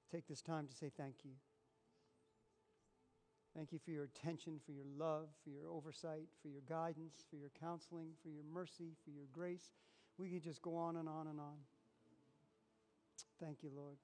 take this time to say thank you. Thank you for your attention, for your love, for your oversight, for your guidance, for your counseling, for your mercy, for your grace. We could just go on and on and on. Thank you, Lord.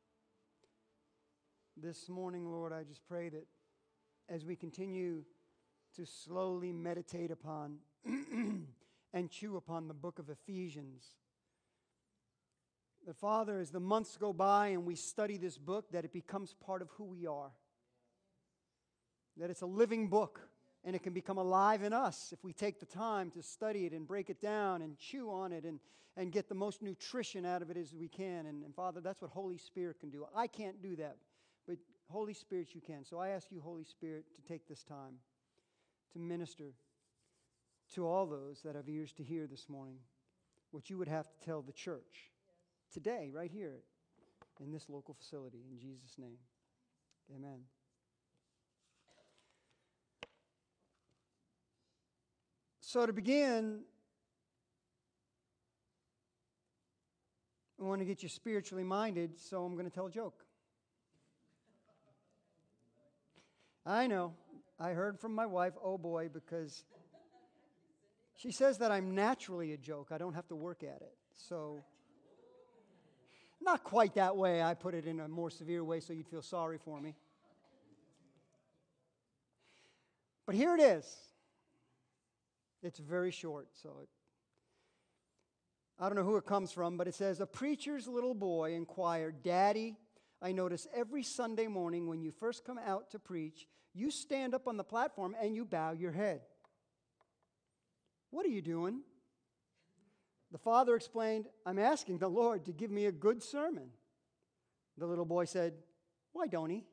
This morning, Lord, I just pray that as we continue to slowly meditate upon and chew upon the book of Ephesians, that, Father, as the months go by and we study this book, that it becomes part of who we are. That it's a living book, and it can become alive in us if we take the time to study it and break it down and chew on it and get the most nutrition out of it as we can. And Father, that's what Holy Spirit can do. I can't do that, but Holy Spirit, you can. So I ask you, Holy Spirit, to take this time to minister to all those that have ears to hear this morning what you would have to tell the church today, right here in this local facility. In Jesus' name, amen. So to begin, I want to get you spiritually minded, so I'm going to tell a joke. I know. I heard from my wife, oh boy, because she says that I'm naturally a joke. I don't have to work at it. So, not quite that way. I put it in a more severe way so you'd feel sorry for me. But here it is. It's very short, so I don't know who it comes from, but it says, a preacher's little boy inquired, Daddy, I notice every Sunday morning when you first come out to preach, you stand up on the platform and you bow your head. What are you doing? The father explained, I'm asking the Lord to give me a good sermon. The little boy said, why don't he?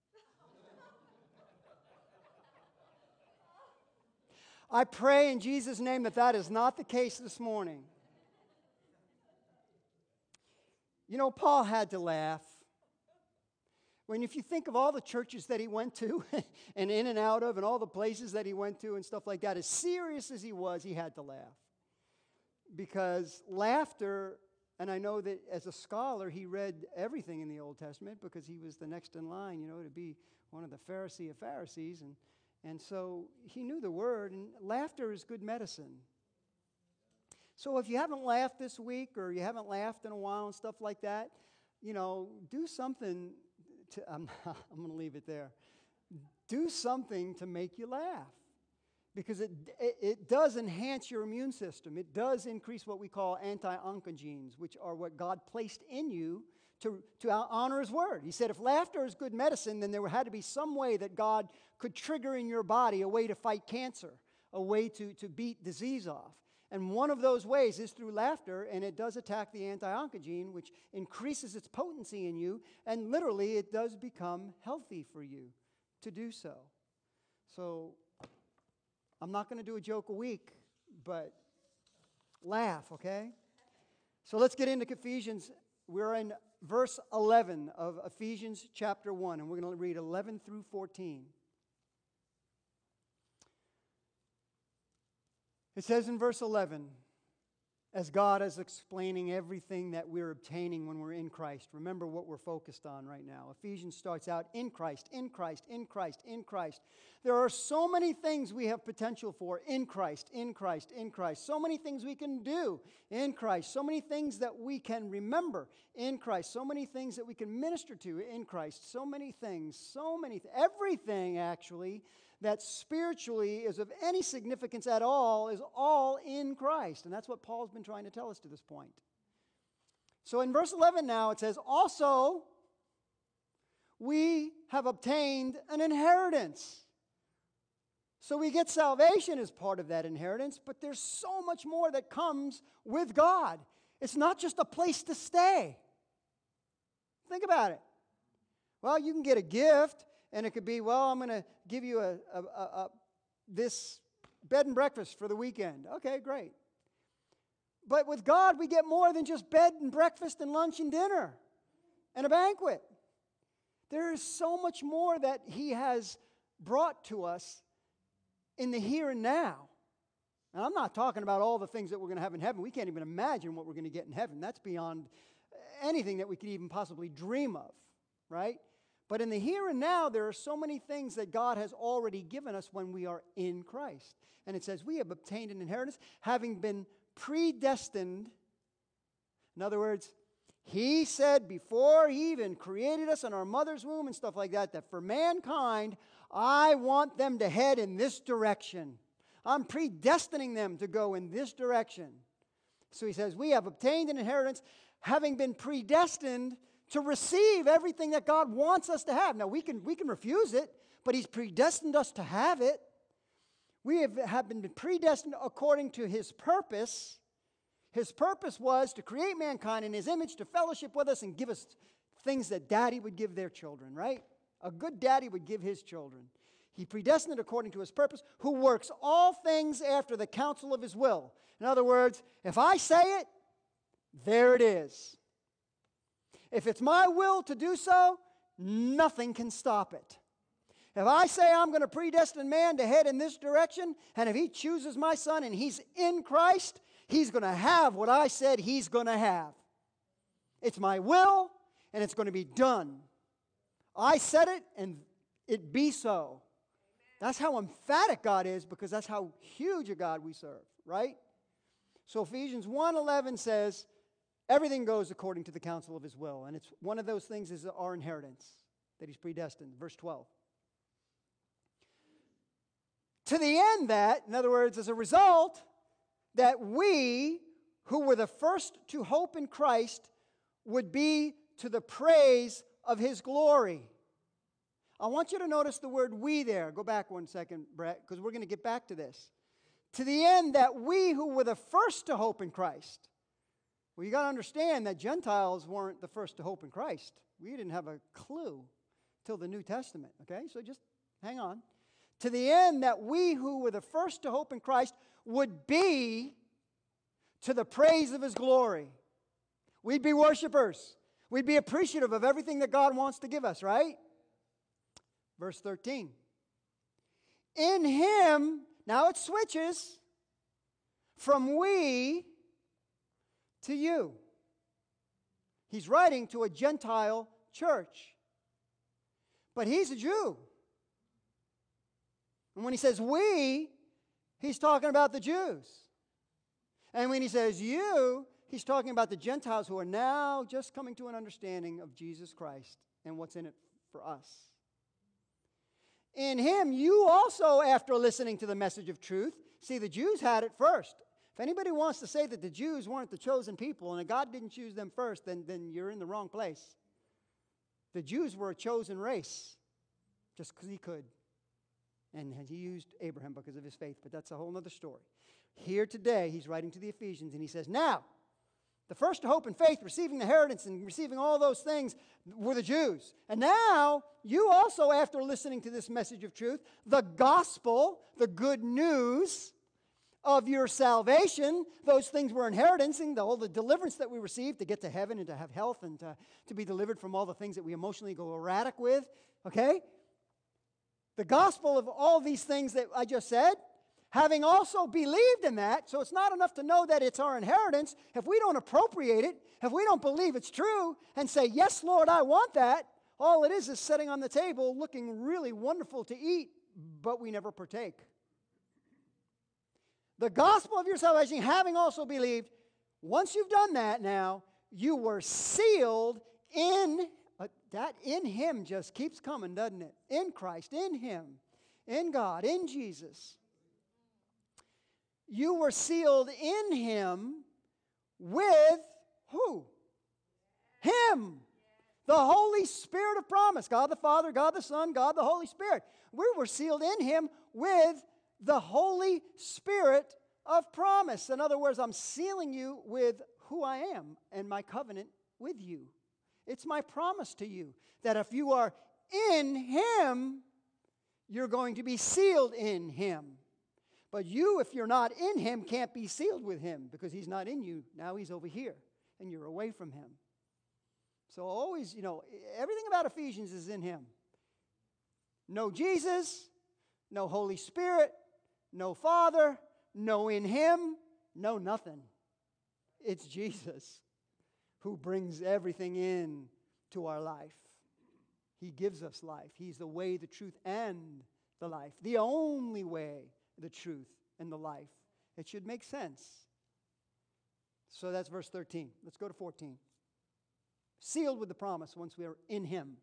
I pray in Jesus' name that that is not the case this morning. You know, Paul had to laugh. When if you think of all the churches that he went to and in and out of and all the places that he went to and stuff like that, as serious as he was, he had to laugh. Because laughter, and I know that as a scholar, he read everything in the Old Testament because he was the next in line, to be one of the Pharisee of Pharisees. And so he knew the word, and laughter is good medicine. So if you haven't laughed this week or you haven't laughed in a while and stuff like that, do something I'm going to leave it there. Do something to make you laugh. Because it does enhance your immune system. It does increase what we call anti-oncogenes, which are what God placed in you to honor His Word. He said if laughter is good medicine, then there had to be some way that God could trigger in your body a way to fight cancer, a way to beat disease off. And one of those ways is through laughter, and it does attack the anti-oncogene, which increases its potency in you, and literally it does become healthy for you to do so. So I'm not going to do a joke a week, but laugh, okay? So let's get into Ephesians. We're in verse 11 of Ephesians chapter 1, and we're going to read 11 through 14. It says in verse 11, as God is explaining everything that we're obtaining when we're in Christ. Remember what we're focused on right now. Ephesians starts out, in Christ, in Christ, in Christ, in Christ. There are so many things we have potential for in Christ, in Christ, in Christ. So many things we can do in Christ. So many things that we can remember in Christ. So many things that we can minister to in Christ. So many things, everything actually that spiritually is of any significance at all is all in Christ. And that's what Paul's been trying to tell us to this point. So in verse 11 now it says, also we have obtained an inheritance. So we get salvation as part of that inheritance, but there's so much more that comes with God. It's not just a place to stay. Think about it. Well, you can get a gift, and it could be, I'm going to give you this bed and breakfast for the weekend. Okay, great. But with God, we get more than just bed and breakfast and lunch and dinner and a banquet. There is so much more that He has brought to us in the here and now. And I'm not talking about all the things that we're going to have in heaven. We can't even imagine what we're going to get in heaven. That's beyond anything that we could even possibly dream of, right? But in the here and now, there are so many things that God has already given us when we are in Christ. And it says, we have obtained an inheritance, having been predestined. In other words, He said before He even created us in our mother's womb and stuff like that, that for mankind, I want them to head in this direction. I'm predestining them to go in this direction. So He says, we have obtained an inheritance, having been predestined to receive everything that God wants us to have. Now, we can refuse it, but He's predestined us to have it. We have been predestined according to His purpose. His purpose was to create mankind in His image, to fellowship with us and give us things that daddy would give their children, right? A good daddy would give his children. He predestined according to His purpose, who works all things after the counsel of His will. In other words, if I say it, there it is. If it's my will to do so, nothing can stop it. If I say I'm going to predestine man to head in this direction, and if He chooses my son and he's in Christ, he's going to have what I said he's going to have. It's my will, and it's going to be done. I said it, and it be so. That's how emphatic God is, because that's how huge a God we serve, right? So Ephesians 1:11 says, everything goes according to the counsel of His will. And it's one of those things is our inheritance that He's predestined. Verse 12. To the end that, in other words, as a result, that we who were the first to hope in Christ would be to the praise of His glory. I want you to notice the word we there. Go back one second, Brett, because we're going to get back to this. To the end that we who were the first to hope in Christ. Well, you got to understand that Gentiles weren't the first to hope in Christ. We didn't have a clue till the New Testament, okay? So just hang on. To the end that we who were the first to hope in Christ would be to the praise of His glory. We'd be worshipers. We'd be appreciative of everything that God wants to give us, right? Verse 13. In Him, now it switches from we to you. He's writing to a Gentile church. But he's a Jew. And when he says we, he's talking about the Jews. And when he says you, he's talking about the Gentiles who are now just coming to an understanding of Jesus Christ and what's in it for us. In Him, you also, after listening to the message of truth, see, the Jews had it first. If anybody wants to say that the Jews weren't the chosen people and that God didn't choose them first, then you're in the wrong place. The Jews were a chosen race just because He could. And He used Abraham because of his faith, but that's a whole other story. Here today, he's writing to the Ephesians, and he says, now, the first to hope and faith, receiving the inheritance and receiving all those things were the Jews. And now, you also, after listening to this message of truth, the gospel, the good news of your salvation, those things we're inheriting, all the deliverance that we received to get to heaven and to have health and to be delivered from all the things that we emotionally go erratic with, okay? The gospel of all these things that I just said, having also believed in that, so it's not enough to know that it's our inheritance. If we don't appropriate it, if we don't believe it's true and say, yes, Lord, I want that, all it is sitting on the table looking really wonderful to eat, but we never partake. The gospel of your salvation, having also believed, once you've done that now, you were sealed in, that in Him just keeps coming, doesn't it? In Christ, in Him, in God, in Jesus. You were sealed in Him with who? Him. The Holy Spirit of promise. God the Father, God the Son, God the Holy Spirit. We were sealed in Him with the Holy Spirit of promise. In other words, I'm sealing you with who I am and my covenant with you. It's my promise to you that if you are in Him, you're going to be sealed in Him. But you, if you're not in Him, can't be sealed with Him because He's not in you. Now He's over here and you're away from Him. So always, everything about Ephesians is in Him. No Jesus, no Holy Spirit, no Father, no in Him, no nothing. It's Jesus who brings everything in to our life. He gives us life. He's the way, the truth, and the life. The only way, the truth, and the life. It should make sense. So that's verse 13. Let's go to 14. Sealed with the promise once we are in Him.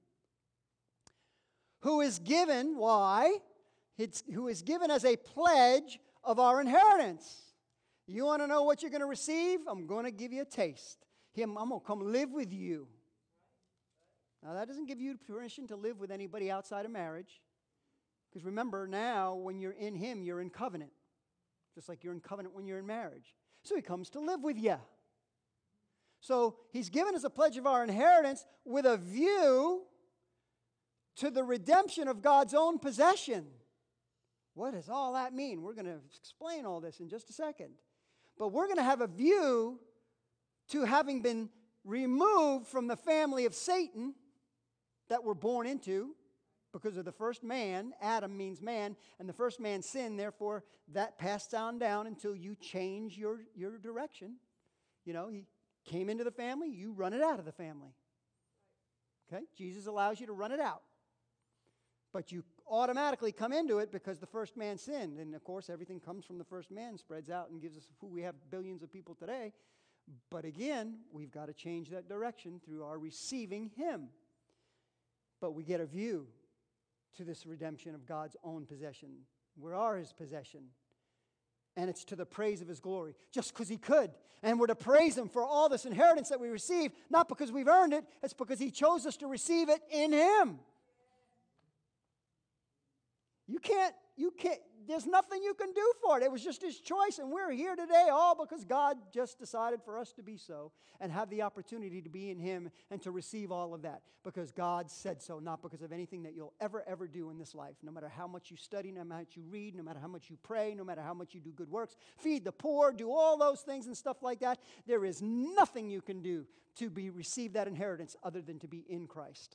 Who is given, why? Who is given as a pledge of our inheritance. You want to know what you're going to receive? I'm going to give you a taste. I'm going to come live with you. Now, that doesn't give you permission to live with anybody outside of marriage. Because remember, now, when you're in Him, you're in covenant. Just like you're in covenant when you're in marriage. So He comes to live with you. So He's given us a pledge of our inheritance with a view to the redemption of God's own possession. What does all that mean? We're going to explain all this in just a second. But we're going to have a view to having been removed from the family of Satan that we're born into because of the first man. Adam means man, and the first man sinned, therefore that passed on down until you change your direction. You know, he came into the family, you run it out of the family. Okay? Jesus allows you to run it out. But you automatically come into it because the first man sinned. And of course, everything comes from the first man, spreads out and gives us who we have billions of people today. But again, we've got to change that direction through our receiving Him. But we get a view to this redemption of God's own possession. We are His possession. And it's to the praise of His glory, just because He could. And we're to praise Him for all this inheritance that we receive, not because we've earned it, it's because He chose us to receive it in Him. You can't, there's nothing you can do for it. It was just His choice, and we're here today all because God just decided for us to be so and have the opportunity to be in Him and to receive all of that because God said so, not because of anything that you'll ever do in this life. No matter how much you study, no matter how much you read, no matter how much you pray, no matter how much you do good works, feed the poor, do all those things and stuff like that, there is nothing you can do to receive that inheritance other than to be in Christ.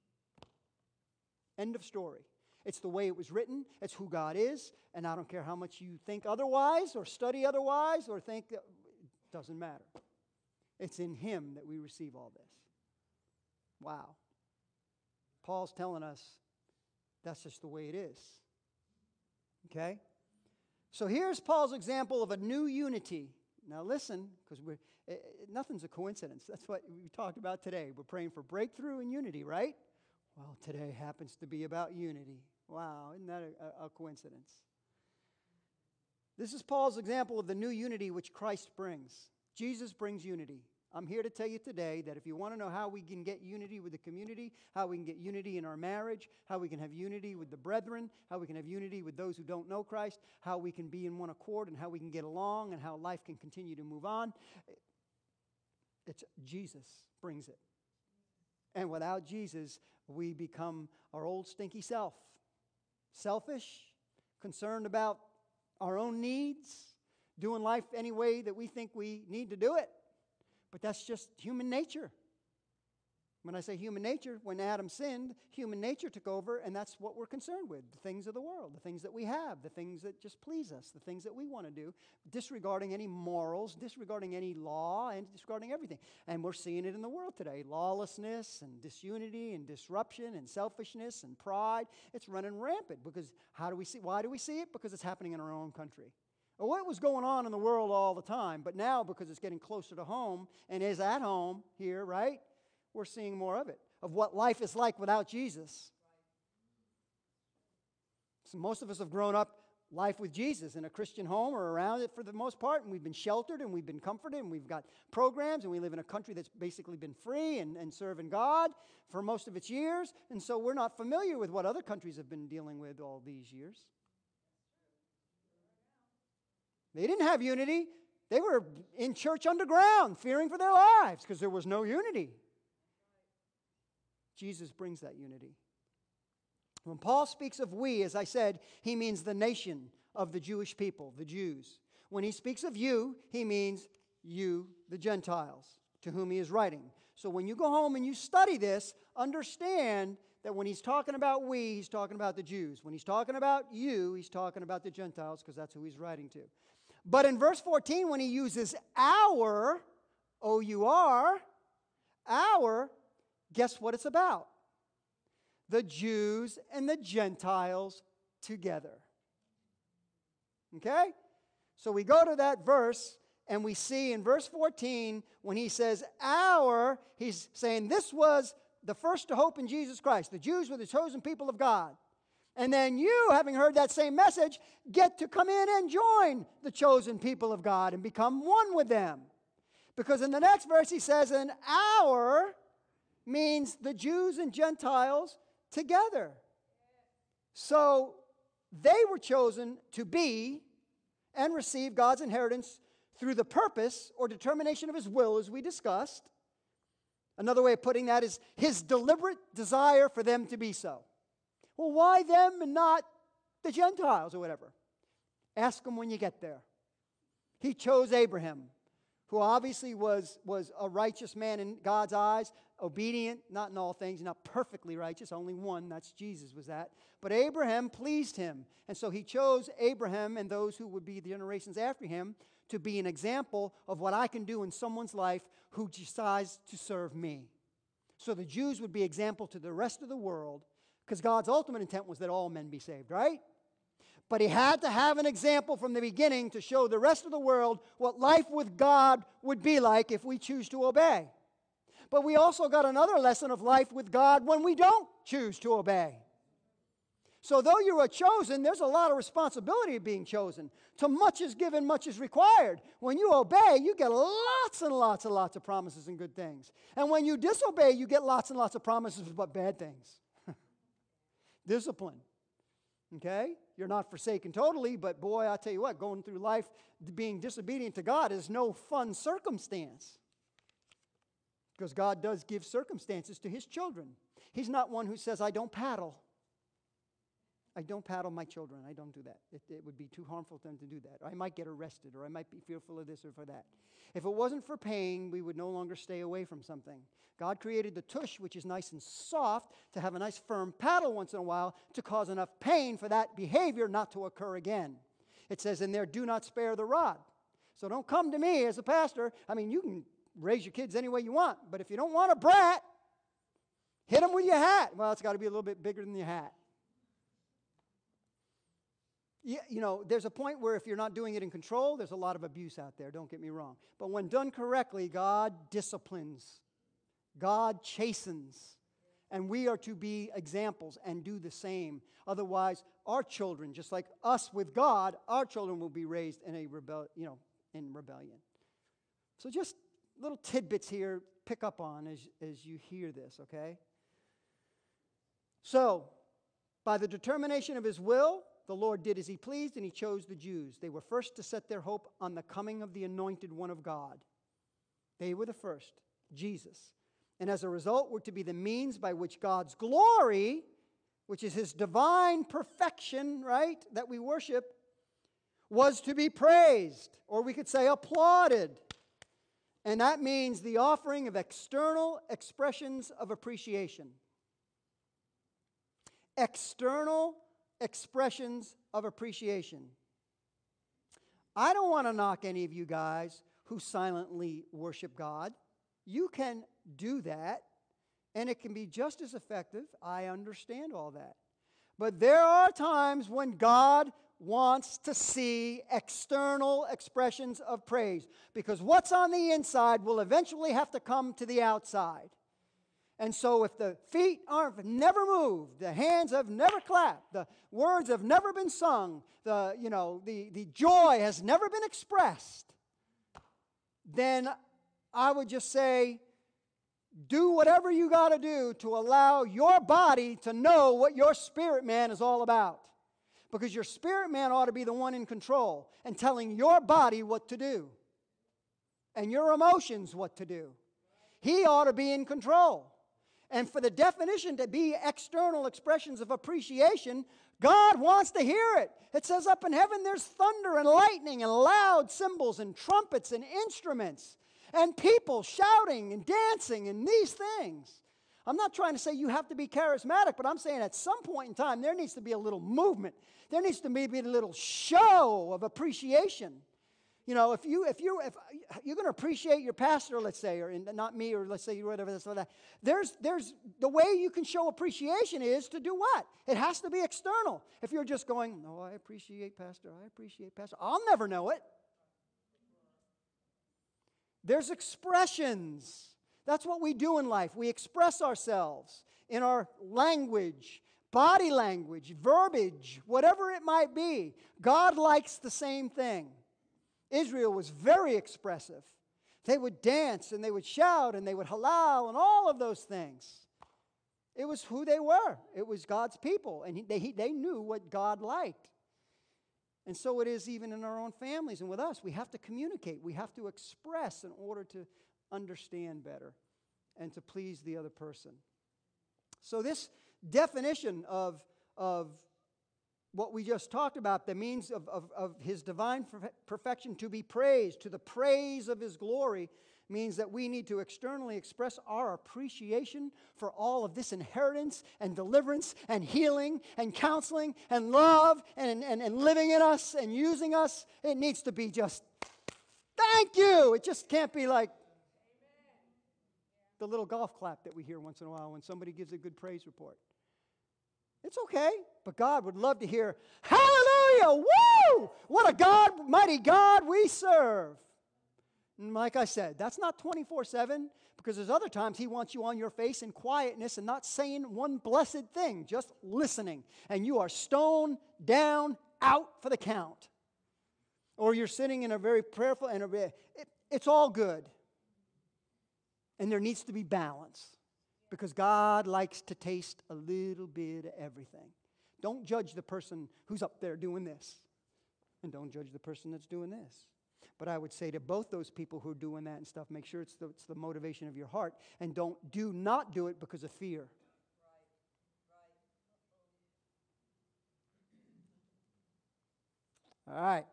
End of story. It's the way it was written. It's who God is. And I don't care how much you think otherwise or study otherwise or think, it doesn't matter. It's in Him that we receive all this. Wow. Paul's telling us that's just the way it is. Okay? So here's Paul's example of a new unity. Now listen, because nothing's a coincidence. That's what we talked about today. We're praying for breakthrough and unity, right? Well, today happens to be about unity. Wow, isn't that a coincidence? This is Paul's example of the new unity which Christ brings. Jesus brings unity. I'm here to tell you today that if you want to know how we can get unity with the community, how we can get unity in our marriage, how we can have unity with the brethren, how we can have unity with those who don't know Christ, how we can be in one accord and how we can get along and how life can continue to move on, it's Jesus brings it. And without Jesus, we become our old stinky self. Selfish, concerned about our own needs, doing life any way that we think we need to do it. But that's just human nature. When I say human nature, when Adam sinned, human nature took over, and that's what we're concerned with. The things of the world, the things that we have, the things that just please us, the things that we want to do, disregarding any morals, disregarding any law, and disregarding everything. And we're seeing it in the world today. Lawlessness and disunity and disruption and selfishness and pride. It's running rampant because why do we see it? Because it's happening in our own country. Well, what was going on in the world all the time, but now because it's getting closer to home and is at home here, right? We're seeing more of it, of what life is like without Jesus. So most of us have grown up life with Jesus in a Christian home or around it for the most part, and we've been sheltered and we've been comforted and we've got programs and we live in a country that's basically been free and serving God for most of its years, and so we're not familiar with what other countries have been dealing with all these years. They didn't have unity. They were in church underground, fearing for their lives because there was no unity. Jesus brings that unity. When Paul speaks of we, as I said, he means the nation of the Jewish people, the Jews. When he speaks of you, he means you, the Gentiles, to whom he is writing. So when you go home and you study this, understand that when he's talking about we, he's talking about the Jews. When he's talking about you, he's talking about the Gentiles because that's who he's writing to. But in verse 14, when he uses our, O-U-R, our, guess what it's about? the Jews and the Gentiles together. Okay? So we go to that verse, and we see in verse 14, when he says he's saying this was the first to hope in Jesus Christ. The Jews were the chosen people of God. And then you, having heard that same message, get to come in and join the chosen people of God and become one with them. Because in the next verse he says, and our means the Jews and Gentiles together. So they were chosen to be and receive God's inheritance through the purpose or determination of His will, as we discussed. Another way of putting that is His deliberate desire for them to be so. Well, why them and not the Gentiles or whatever? Ask them when you get there. He chose Abraham, who obviously was a righteous man in God's eyes, obedient, not in all things, not perfectly righteous, only one, that's Jesus was that. But Abraham pleased Him, and so He chose Abraham and those who would be the generations after him to be an example of what I can do in someone's life who decides to serve me. So the Jews would be example to the rest of the world, because God's ultimate intent was that all men be saved, right? But He had to have an example from the beginning to show the rest of the world what life with God would be like if we choose to obey. But we also got another lesson of life with God when we don't choose to obey. So though you are chosen, there's a lot of responsibility of being chosen. To much is given, much is required. When you obey, you get lots and lots and lots of promises and good things. And when you disobey, you get lots and lots of promises but bad things. Discipline. Okay? You're not forsaken totally, but boy, I tell you what, going through life being disobedient to God is no fun circumstance. Because God does give circumstances to His children. He's not one who says, I don't paddle. I don't paddle my children. I don't do that. It would be too harmful to them to do that. I might get arrested, or I might be fearful of this or for that. If it wasn't for pain, we would no longer stay away from something. God created the tush, which is nice and soft, to have a nice firm paddle once in a while to cause enough pain for that behavior not to occur again. It says in there, do not spare the rod. So don't come to me as a pastor. I mean, you can raise your kids any way you want, but if you don't want a brat, hit them with your hat. Well, it's got to be a little bit bigger than your hat. You know, there's a point where if you're not doing it in control, there's a lot of abuse out there, don't get me wrong. But when done correctly, God disciplines. God chastens. And we are to be examples and do the same. Otherwise, our children, just like us with God, our children will be raised in in rebellion. So just little tidbits here, pick up on as you hear this, okay? So, by the determination of His will, the Lord did as He pleased, and He chose the Jews. They were first to set their hope on the coming of the anointed one of God. They were the first, Jesus. And as a result, were to be the means by which God's glory, which is His divine perfection, right, that we worship, was to be praised, or we could say applauded. And that means the offering of external expressions of appreciation. External expressions of appreciation. I don't want to knock any of you guys who silently worship God. You can do that, and it can be just as effective. I understand all that. But there are times when God wants to see external expressions of praise, because what's on the inside will eventually have to come to the outside. And so if the feet have never moved, the hands have never clapped, the words have never been sung, the joy has never been expressed, then I would just say, do whatever you got to do to allow your body to know what your spirit man is all about. Because your spirit man ought to be the one in control and telling your body what to do and your emotions what to do. He ought to be in control. And for the definition to be external expressions of appreciation, God wants to hear it. It says up in heaven there's thunder and lightning and loud cymbals and trumpets and instruments and people shouting and dancing and these things. I'm not trying to say you have to be charismatic, but I'm saying at some point in time there needs to be a little movement. There needs to be a little show of appreciation. You know, if you're going to appreciate your pastor, let's say, or not me, or let's say whatever that's that. There's the way you can show appreciation is to do what? It has to be external. If you're just going, "No, I appreciate pastor. I appreciate pastor," I'll never know it. There's expressions. That's what we do in life. We express ourselves in our language, body language, verbiage, whatever it might be. God likes the same thing. Israel was very expressive. They would dance and they would shout and they would halal and all of those things. It was who they were. It was God's people, and they knew what God liked. And so it is even in our own families and with us. We have to communicate. We have to express in order to understand better and to please the other person. So this definition of what we just talked about, the means of His divine perfection to be praised, to the praise of His glory, means that we need to externally express our appreciation for all of this inheritance and deliverance and healing and counseling and love and living in us and using us. It needs to be just, thank you. It just can't be like the little golf clap that we hear once in a while when somebody gives a good praise report. It's okay, but God would love to hear, hallelujah, woo! What a God, mighty God we serve. And like I said, that's not 24/7, because there's other times He wants you on your face in quietness and not saying one blessed thing, just listening. And you are stone down, out for the count. Or you're sitting in a very prayerful, and it's all good. And there needs to be balance. Because God likes to taste a little bit of everything. Don't judge the person who's up there doing this. And don't judge the person that's doing this. But I would say to both those people who are doing that and stuff, make sure it's the motivation of your heart. And do not do it because of fear. All right.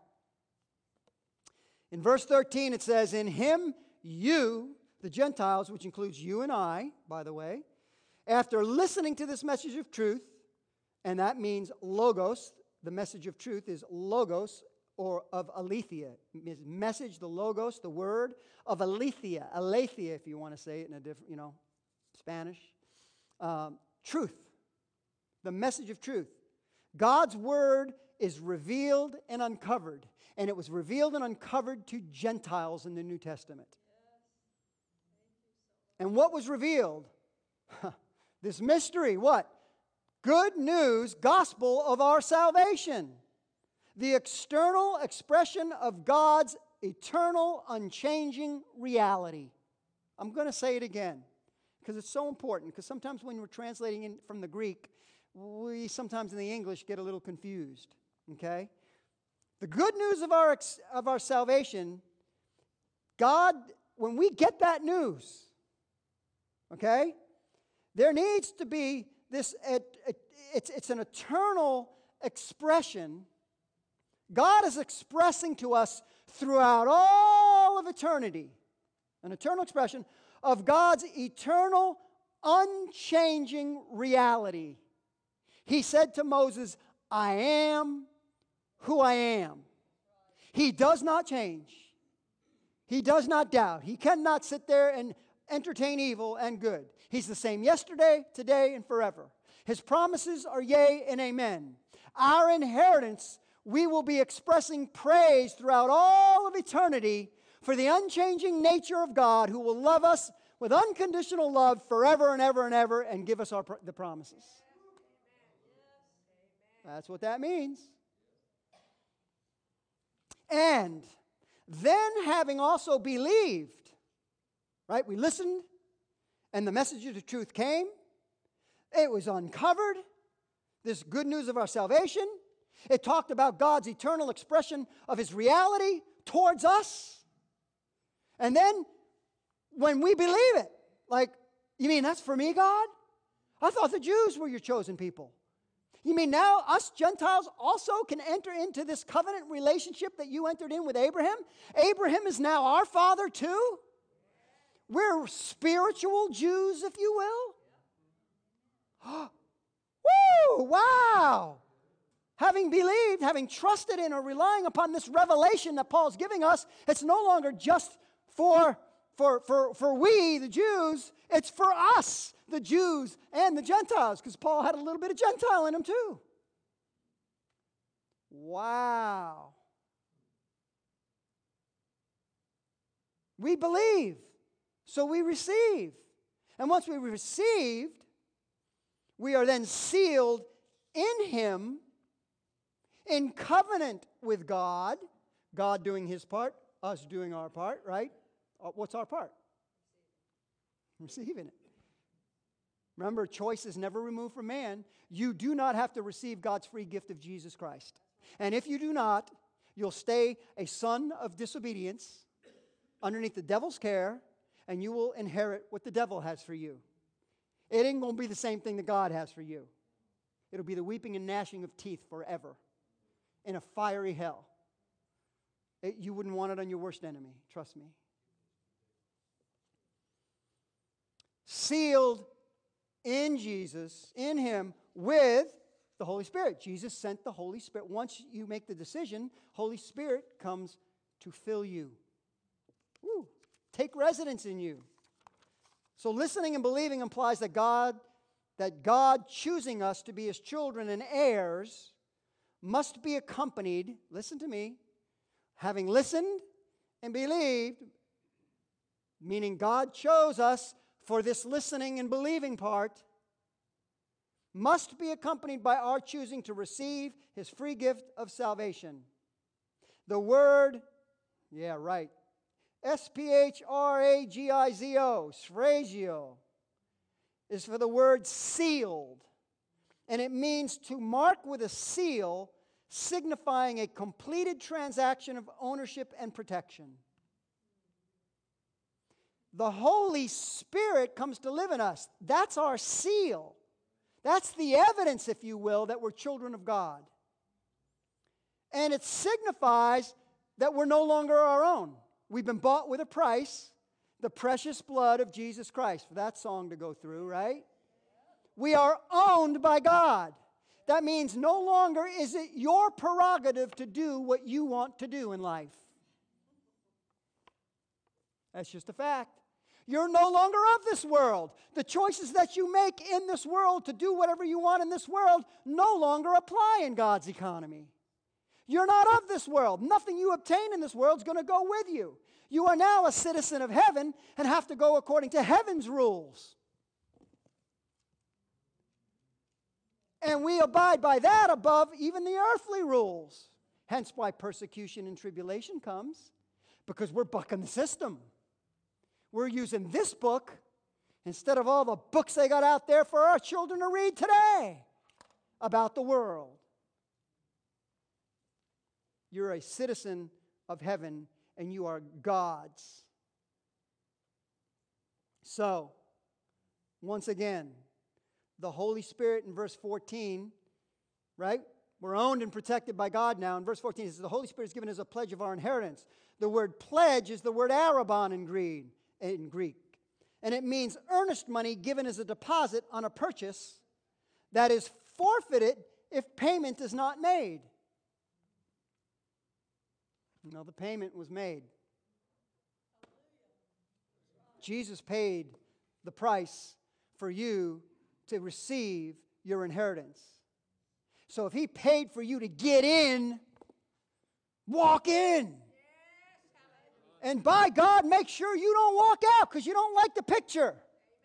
In verse 13 it says, "In Him you, the Gentiles," which includes you and I, by the way, "after listening to this message of truth," and that means logos, the message of truth is logos, or of aletheia. Message, the logos, the word of aletheia. Aletheia, if you want to say it in a different, Spanish. Truth. The message of truth. God's word is revealed and uncovered. And it was revealed and uncovered to Gentiles in the New Testament. And what was revealed? This mystery, what? Good news, gospel of our salvation. The external expression of God's eternal, unchanging reality. I'm going to say it again because it's so important. Because sometimes when we're translating in from the Greek, we sometimes in the English get a little confused. Okay? The good news of our salvation, God, when we get that news, okay, there needs to be this, it's an eternal expression. God is expressing to us throughout all of eternity, an eternal expression of God's eternal, unchanging reality. He said to Moses, "I am who I am." He does not change. He does not doubt. He cannot sit there and entertain evil and good. He's the same yesterday, today, and forever. His promises are yea and amen. Our inheritance, we will be expressing praise throughout all of eternity for the unchanging nature of God, who will love us with unconditional love forever and ever and ever and give us the promises. That's what that means. And then, having also believed, right? We listened, and the message of the truth came. It was uncovered, this good news of our salvation. It talked about God's eternal expression of His reality towards us. And then, when we believe it, like, you mean that's for me, God? I thought the Jews were your chosen people. You mean now us Gentiles also can enter into this covenant relationship that you entered in with Abraham? Abraham is now our father too? We're spiritual Jews, if you will. Woo! Wow! Having believed, having trusted in or relying upon this revelation that Paul's giving us, it's no longer just for we, the Jews, it's for us, the Jews and the Gentiles, because Paul had a little bit of Gentile in him too. Wow. We believe, so we receive. And once we received, we are then sealed in Him, in covenant with God, God doing His part, us doing our part, right? What's our part? Receiving it. Remember, choice is never removed from man. You do not have to receive God's free gift of Jesus Christ. And if you do not, you'll stay a son of disobedience underneath the devil's care, and you will inherit what the devil has for you. It ain't going to be the same thing that God has for you. It'll be the weeping and gnashing of teeth forever in a fiery hell. You wouldn't want it on your worst enemy, trust me. Sealed in Jesus, in Him, with the Holy Spirit. Jesus sent the Holy Spirit. Once you make the decision, Holy Spirit comes to fill you. Woo. Take residence in you. So listening and believing implies that God choosing us to be His children and heirs must be accompanied, listen to me, having listened and believed, meaning God chose us for this listening and believing part, must be accompanied by our choosing to receive His free gift of salvation. The word, yeah, right, S-P-H-R-A-G-I-Z-O, sphrazio, is for the word sealed. And it means to mark with a seal, signifying a completed transaction of ownership and protection. The Holy Spirit comes to live in us. That's our seal. That's the evidence, if you will, that we're children of God. And it signifies that we're no longer our own. We've been bought with a price, the precious blood of Jesus Christ. For that song to go through, right? We are owned by God. That means no longer is it your prerogative to do what you want to do in life. That's just a fact. You're no longer of this world. The choices that you make in this world to do whatever you want in this world no longer apply in God's economy. You're not of this world. Nothing you obtain in this world is going to go with you. You are now a citizen of heaven and have to go according to heaven's rules. And we abide by that above even the earthly rules. Hence why persecution and tribulation comes, because we're bucking the system. We're using this book instead of all the books they got out there for our children to read today about the world. You're a citizen of heaven and you are God's. So, once again, the Holy Spirit in verse 14, right? We're owned and protected by God now. In verse 14 it says, the Holy Spirit is given as a pledge of our inheritance. The word pledge is the word arrabon in Greek. And it means earnest money given as a deposit on a purchase that is forfeited if payment is not made. No, the payment was made. Jesus paid the price for you to receive your inheritance. So if He paid for you to get in, walk in. And by God, make sure you don't walk out because you don't like the picture.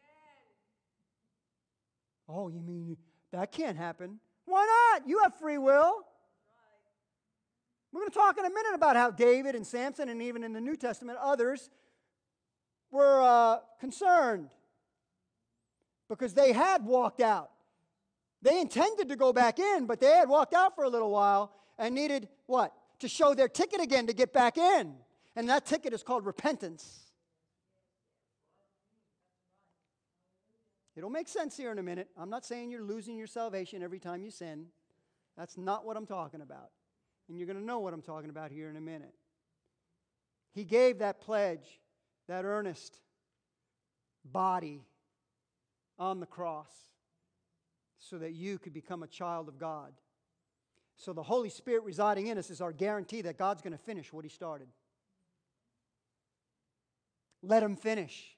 Oh, you mean that can't happen? Why not? You have free will. We're going to talk in a minute about how David and Samson and even in the New Testament others were concerned because they had walked out. They intended to go back in, but they had walked out for a little while and needed what? To show their ticket again to get back in. And that ticket is called repentance. It'll make sense here in a minute. I'm not saying you're losing your salvation every time you sin. That's not what I'm talking about. And you're going to know what I'm talking about here in a minute. He gave that pledge, that earnest body on the cross so that you could become a child of God. So the Holy Spirit residing in us is our guarantee that God's going to finish what He started. Let Him finish.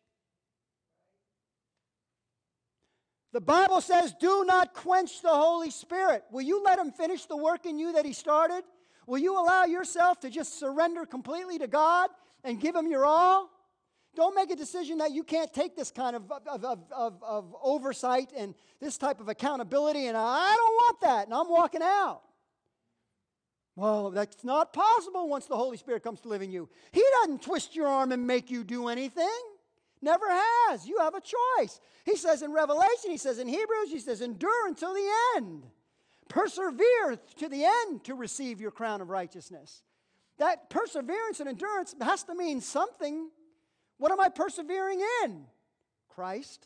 The Bible says, do not quench the Holy Spirit. Will you let Him finish the work in you that He started? Will you allow yourself to just surrender completely to God and give Him your all? Don't make a decision that you can't take this kind of oversight and this type of accountability, and I don't want that, and I'm walking out. Well, that's not possible once the Holy Spirit comes to live in you. He doesn't twist your arm and make you do anything. Never has. You have a choice. He says in Revelation, He says in Hebrews, He says, endure until the end. Persevere to the end to receive your crown of righteousness. That perseverance and endurance has to mean something. What am I persevering in? Christ.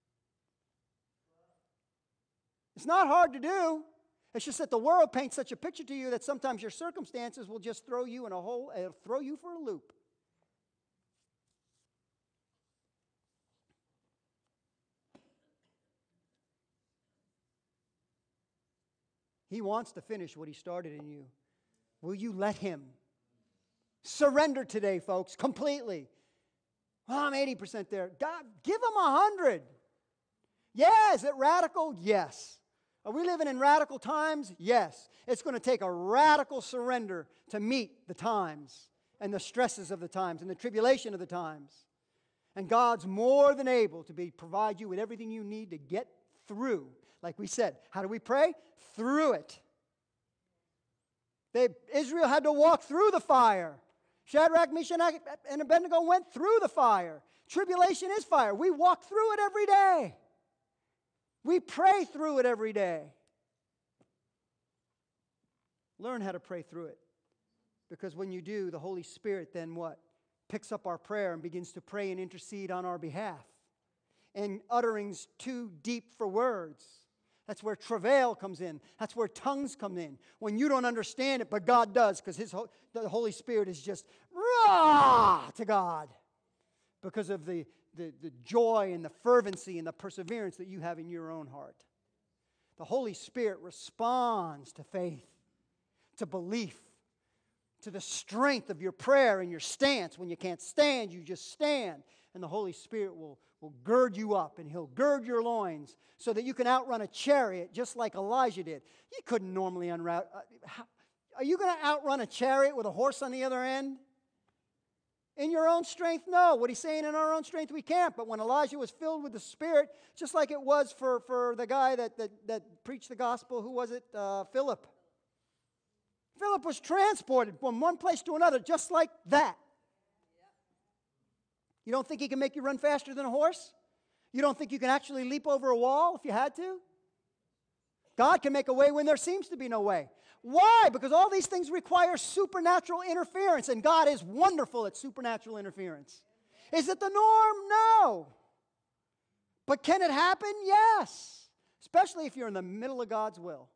It's not hard to do. It's just that the world paints such a picture to you that sometimes your circumstances will just throw you in a hole, throw you for a loop. He wants to finish what He started in you. Will you let Him? Surrender today, folks, completely. Well, I'm 80% there. God, give Him 100. Yeah, is it radical? Yes. Are we living in radical times? Yes. It's going to take a radical surrender to meet the times and the stresses of the times and the tribulation of the times. And God's more than able to provide you with everything you need to get through. Like we said, how do we pray? Through it. Israel had to walk through the fire. Shadrach, Meshach, and Abednego went through the fire. Tribulation is fire. We walk through it every day. We pray through it every day. Learn how to pray through it. Because when you do, the Holy Spirit then what? Picks up our prayer and begins to pray and intercede on our behalf. And utterings too deep for words. That's where travail comes in. That's where tongues come in. When you don't understand it, but God does, because the Holy Spirit is just rah to God. Because of the joy and the fervency and the perseverance that you have in your own heart. The Holy Spirit responds to faith, to belief, to the strength of your prayer and your stance. When you can't stand, you just stand. And the Holy Spirit will gird you up, and He'll gird your loins so that you can outrun a chariot just like Elijah did. You couldn't normally unroute. Are you going to outrun a chariot with a horse on the other end? In your own strength? No. What He's saying, in our own strength we can't. But when Elijah was filled with the Spirit, just like it was for the guy that preached the gospel, who was it? Philip. Philip was transported from one place to another just like that. You don't think He can make you run faster than a horse? You don't think you can actually leap over a wall if you had to? God can make a way when there seems to be no way. Why? Because all these things require supernatural interference, and God is wonderful at supernatural interference. Is it the norm? No. But can it happen? Yes. Especially if you're in the middle of God's will.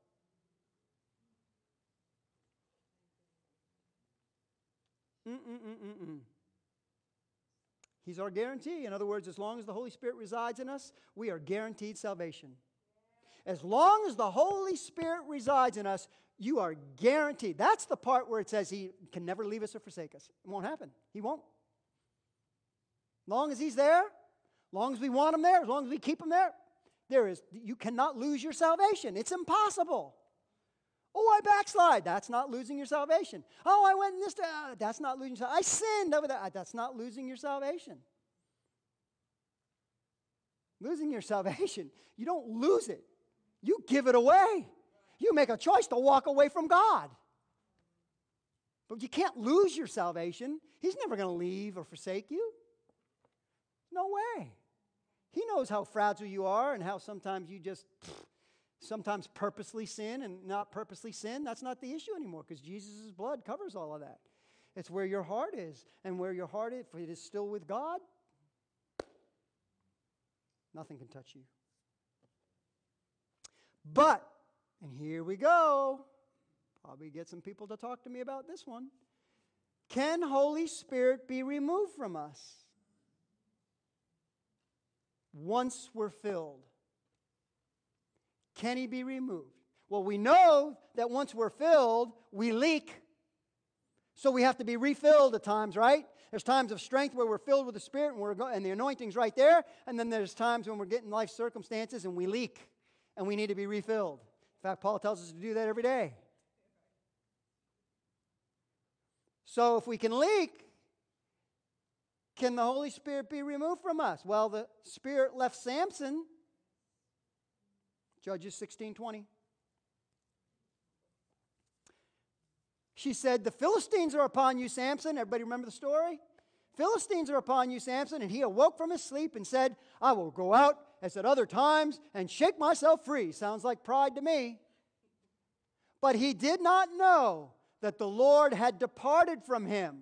He's our guarantee. In other words, as long as the Holy Spirit resides in us, we are guaranteed salvation. As long as the Holy Spirit resides in us, you are guaranteed. That's the part where it says He can never leave us or forsake us. It won't happen. He won't. As long as He's there, as long as we want Him there, as long as we keep Him there, you cannot lose your salvation. It's impossible. Oh, I backslide. That's not losing your salvation. Oh, I went in this. That's not losing your salvation. I sinned over there. That's not losing your salvation. Losing your salvation, you don't lose it. You give it away. You make a choice to walk away from God. But you can't lose your salvation. He's never going to leave or forsake you. No way. He knows how fragile you are and how sometimes you just sometimes purposely sin and not purposely sin. That's not the issue anymore because Jesus' blood covers all of that. It's where your heart is. And where your heart is, if it is still with God, nothing can touch you. But, and here we go, probably get some people to talk to me about this one. Can Holy Spirit be removed from us once we're filled? Can He be removed? Well, we know that once we're filled, we leak. So we have to be refilled at times, right? There's times of strength where we're filled with the Spirit and the anointing's right there. And then there's times when we're getting life circumstances and we leak and we need to be refilled. In fact, Paul tells us to do that every day. So if we can leak, can the Holy Spirit be removed from us? Well, the Spirit left Samson. Judges 16:20. She said, the Philistines are upon you, Samson. Everybody remember the story? Philistines are upon you, Samson. And he awoke from his sleep and said, I will go out as at other times and shake myself free. Sounds like pride to me. But he did not know that the Lord had departed from him.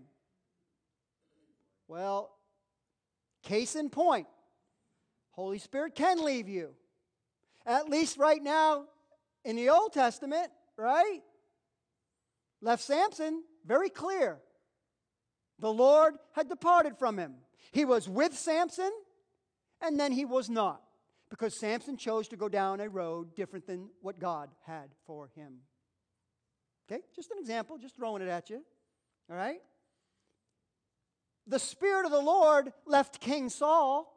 Well, case in point, Holy Spirit can leave you. At least right now in the Old Testament, right? Left Samson, very clear. The Lord had departed from him. He was with Samson, and then he was not, because Samson chose to go down a road different than what God had for him. Okay, just an example, just throwing it at you. All right? The Spirit of the Lord left King Saul.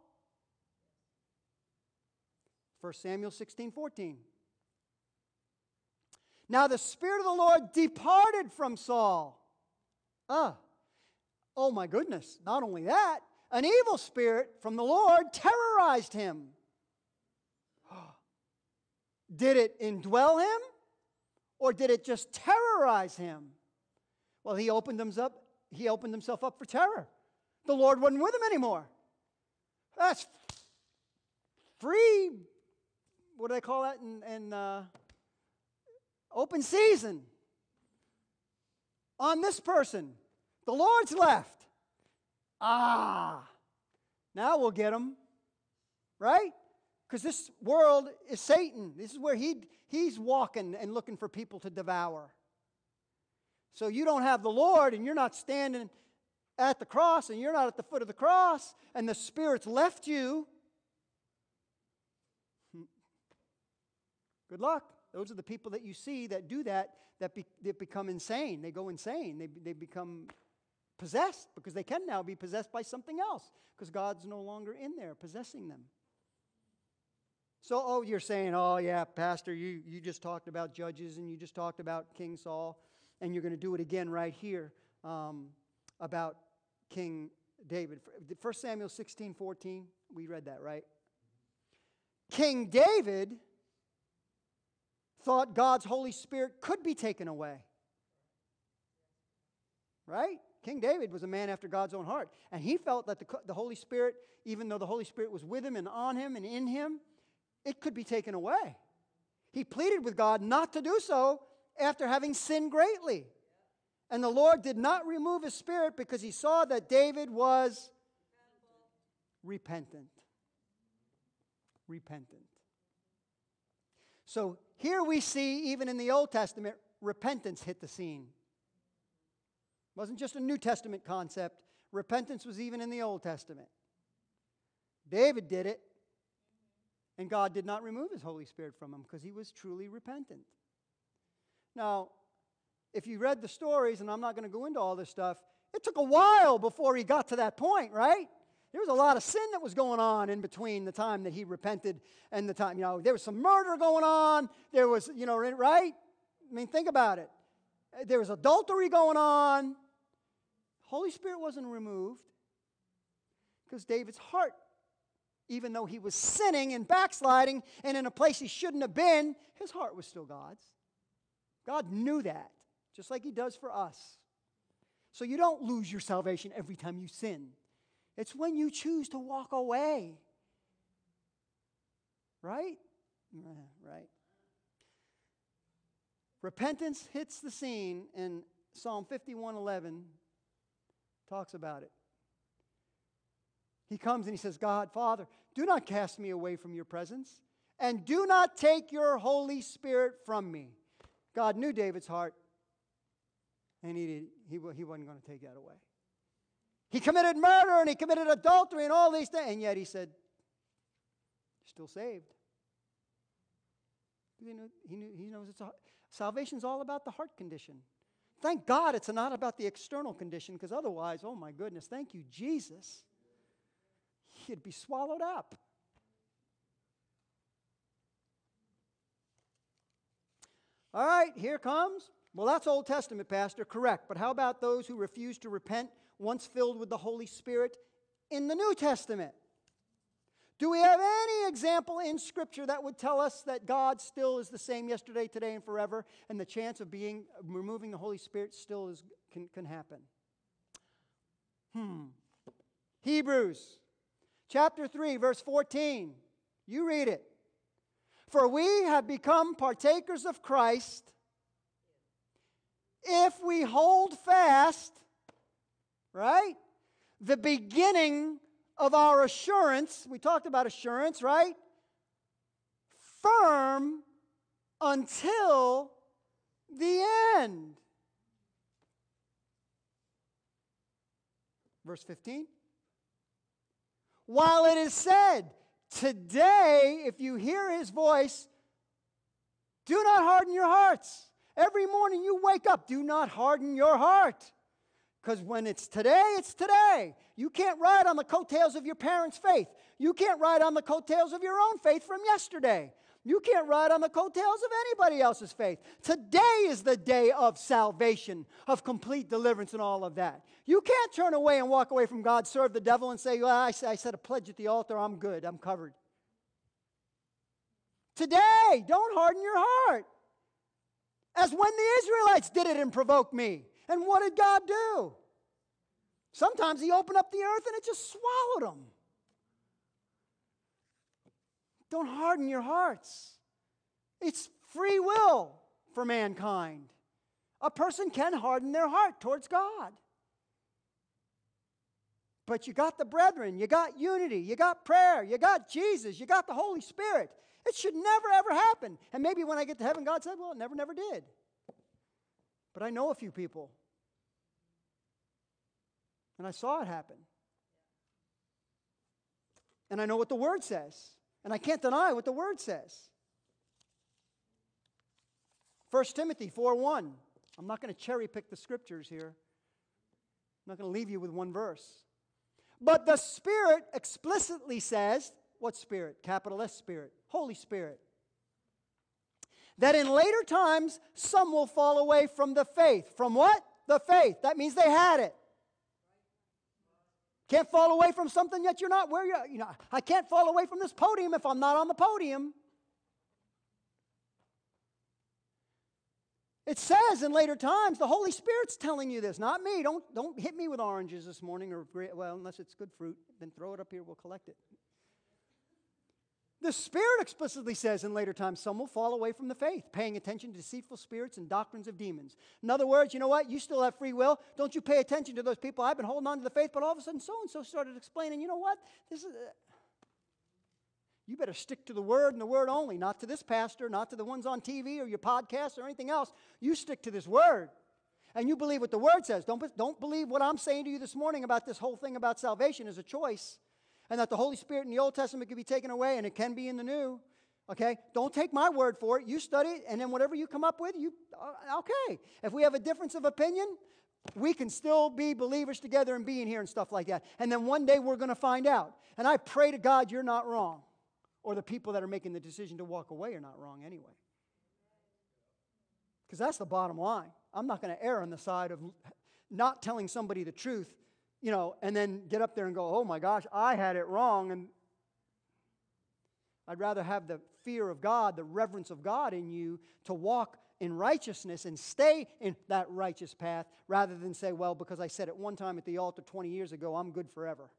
1 Samuel 16:14. Now the Spirit of the Lord departed from Saul. Oh my goodness. Not only that, an evil spirit from the Lord terrorized him. Did it indwell him? Or did it just terrorize him? Well, he opened himself up for terror. The Lord wasn't with him anymore. That's free, what do they call that in open season on this person. The Lord's left. Now we'll get him. Right? Because this world is Satan. This is where he's walking and looking for people to devour. So you don't have the Lord and you're not standing at the cross and you're not at the foot of the cross and the Spirit's left you. Good luck. Those are the people that you see that do that become insane. They go insane. They become possessed because they can now be possessed by something else because God's no longer in there possessing them. So, you're saying, yeah, Pastor, you just talked about Judges and you just talked about King Saul and you're going to do it again right here about King David. 1 Samuel 16:14, we read that, right? King David thought God's Holy Spirit could be taken away. Right? King David was a man after God's own heart. And he felt that the Holy Spirit, even though the Holy Spirit was with him and on him and in him, it could be taken away. He pleaded with God not to do so after having sinned greatly. And the Lord did not remove his spirit because he saw that David was repentant. Repentant. So here we see, even in the Old Testament, repentance hit the scene. It wasn't just a New Testament concept. Repentance was even in the Old Testament. David did it, and God did not remove his Holy Spirit from him because he was truly repentant. Now, if you read the stories, and I'm not going to go into all this stuff, it took a while before he got to that point, right? There was a lot of sin that was going on in between the time that he repented and the time, there was some murder going on. There was, right? I mean, think about it. There was adultery going on. Holy Spirit wasn't removed because David's heart, even though he was sinning and backsliding and in a place he shouldn't have been, his heart was still God's. God knew that, just like he does for us. So you don't lose your salvation every time you sin. It's when you choose to walk away. Right? Right. Repentance hits the scene, and Psalm 51:11 talks about it. He comes and he says, God, Father, do not cast me away from your presence, and do not take your Holy Spirit from me. God knew David's heart, and he wasn't going to take that away. He committed murder and he committed adultery and all these things. And yet he said, still saved. He knows salvation's all about the heart condition. Thank God it's not about the external condition, because otherwise, oh my goodness, thank you, Jesus, he'd be swallowed up. All right, here comes. Well, that's Old Testament, Pastor, correct. But how about those who refuse to repent once filled with the Holy Spirit in the New Testament? Do we have any example in Scripture that would tell us that God still is the same yesterday, today, and forever, and the chance of removing the Holy Spirit still can happen? Hebrews chapter 3, verse 14. You read it. For we have become partakers of Christ if we hold fast, right, the beginning of our assurance. We talked about assurance, right? Firm until the end. Verse 15. While it is said, today, if you hear his voice, do not harden your hearts. Every morning you wake up, do not harden your heart. Because when it's today, it's today. You can't ride on the coattails of your parents' faith. You can't ride on the coattails of your own faith from yesterday. You can't ride on the coattails of anybody else's faith. Today is the day of salvation, of complete deliverance and all of that. You can't turn away and walk away from God, serve the devil, and say, well, I said a pledge at the altar, I'm good, I'm covered. Today, don't harden your heart. As when the Israelites did it and provoked me. And what did God do? Sometimes he opened up the earth and it just swallowed them. Don't harden your hearts. It's free will for mankind. A person can harden their heart towards God. But you got the brethren, you got unity, you got prayer, you got Jesus, you got the Holy Spirit. It should never, ever happen. And maybe when I get to heaven, God said, well, it never, never did. But I know a few people. And I saw it happen. And I know what the Word says. And I can't deny what the Word says. 1 Timothy 4:1. I'm not going to cherry pick the scriptures here. I'm not going to leave you with one verse. But the Spirit explicitly says, what Spirit? Capital S Spirit. Holy Spirit. That in later times, some will fall away from the faith. From what? The faith. That means they had it. Can't fall away from something that you're not where you're, I can't fall away from this podium if I'm not on the podium. It says in later times, the Holy Spirit's telling you this, not me. Don't hit me with oranges this morning, or well, unless it's good fruit, then throw it up here, we'll collect it. The Spirit explicitly says in later times, some will fall away from the faith, paying attention to deceitful spirits and doctrines of demons. In other words, you know what? You still have free will. Don't you pay attention to those people. I've been holding on to the faith, but all of a sudden so-and-so started explaining, you know what? You better stick to the Word and the Word only, not to this pastor, not to the ones on TV or your podcast or anything else. You stick to this Word. And you believe what the Word says. Don't believe what I'm saying to you this morning about this whole thing about salvation as a choice. And that the Holy Spirit in the Old Testament can be taken away, and it can be in the New. Okay? Don't take my word for it. You study it, and then whatever you come up with, okay. If we have a difference of opinion, we can still be believers together and be in here and stuff like that. And then one day we're going to find out. And I pray to God you're not wrong. Or the people that are making the decision to walk away are not wrong anyway. Because that's the bottom line. I'm not going to err on the side of not telling somebody the truth, and then get up there and go, oh my gosh, I had it wrong. And I'd rather have the fear of God, the reverence of God in you to walk in righteousness and stay in that righteous path rather than say, well, because I said it one time at the altar 20 years ago, I'm good forever.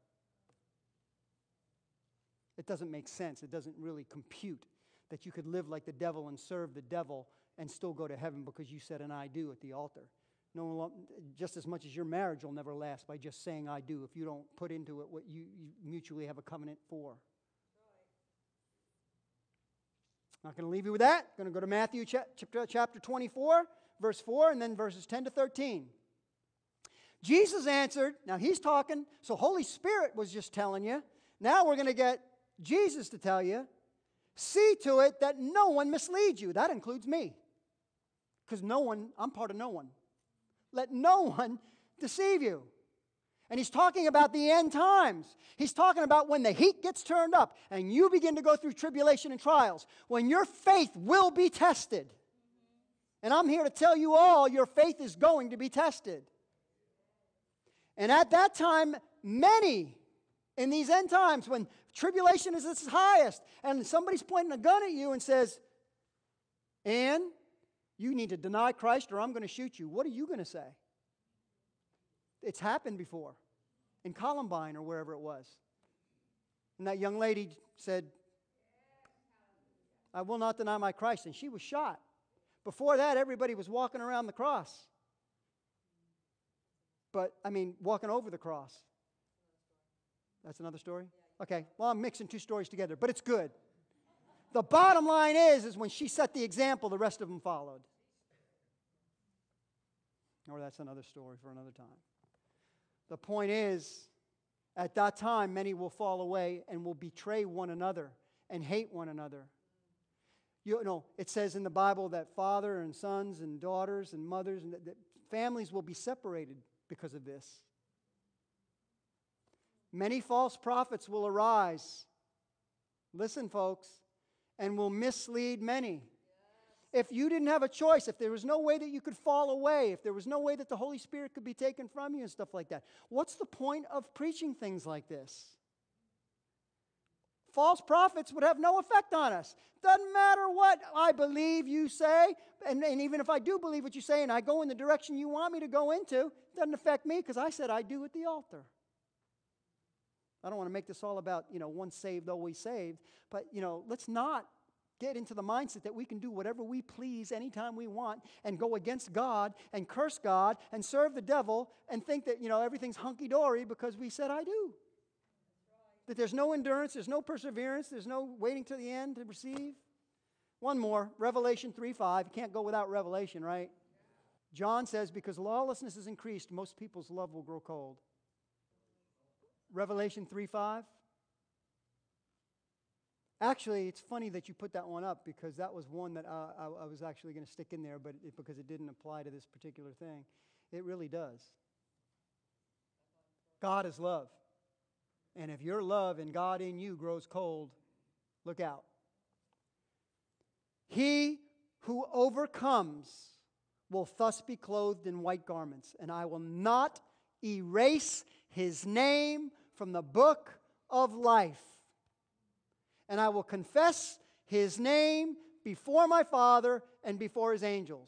It doesn't make sense. It doesn't really compute that you could live like the devil and serve the devil and still go to heaven because you said an I do at the altar. No, just as much as your marriage will never last by just saying I do if you don't put into it what you mutually have a covenant for. Not going to leave you with that. Going to go to Matthew chapter 24, verse 4, and then verses 10 to 13. Jesus answered, now he's talking, so Holy Spirit was just telling you. Now we're going to get Jesus to tell you. See to it that no one misleads you. That includes me. Because I'm part of no one. Let no one deceive you. And he's talking about the end times. He's talking about when the heat gets turned up and you begin to go through tribulation and trials, when your faith will be tested. And I'm here to tell you all, your faith is going to be tested. And at that time, many in these end times, when tribulation is at its highest, and somebody's pointing a gun at you and says, "Ann, you need to deny Christ or I'm going to shoot you," what are you going to say? It's happened before in Columbine or wherever it was. And that young lady said, "I will not deny my Christ," and she was shot. Before that, everybody was walking around the cross. Walking over the cross. That's another story? Okay, well, I'm mixing two stories together, but it's good. The bottom line is when she set the example, the rest of them followed. Or that's another story for another time. The point is, at that time, many will fall away and will betray one another and hate one another. You know, it says in the Bible that father and sons and daughters and mothers and that families will be separated because of this. Many false prophets will arise. Listen, folks, and will mislead many. If you didn't have a choice, if there was no way that you could fall away, if there was no way that the Holy Spirit could be taken from you and stuff like that, what's the point of preaching things like this? False prophets would have no effect on us. Doesn't matter what I believe you say, and even if I do believe what you say and I go in the direction you want me to go into, it doesn't affect me because I said I do at the altar. I don't want to make this all about, once saved, always saved, but, let's not get into the mindset that we can do whatever we please anytime we want and go against God and curse God and serve the devil and think that, everything's hunky-dory because we said I do. That there's no endurance, there's no perseverance, there's no waiting to the end to receive. One more, Revelation 3:5. You can't go without Revelation, right? John says, because lawlessness is increased, most people's love will grow cold. Revelation 3:5. Actually, it's funny that you put that one up because that was one that I was actually going to stick in there, but because it didn't apply to this particular thing. It really does. God is love. And if your love and God in you grows cold, look out. He who overcomes will thus be clothed in white garments, and I will not erase his name from the book of life. And I will confess his name before my Father and before his angels.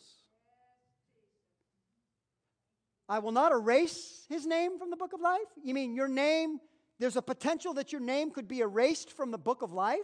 I will not erase his name from the book of life? You mean your name, there's a potential that your name could be erased from the book of life?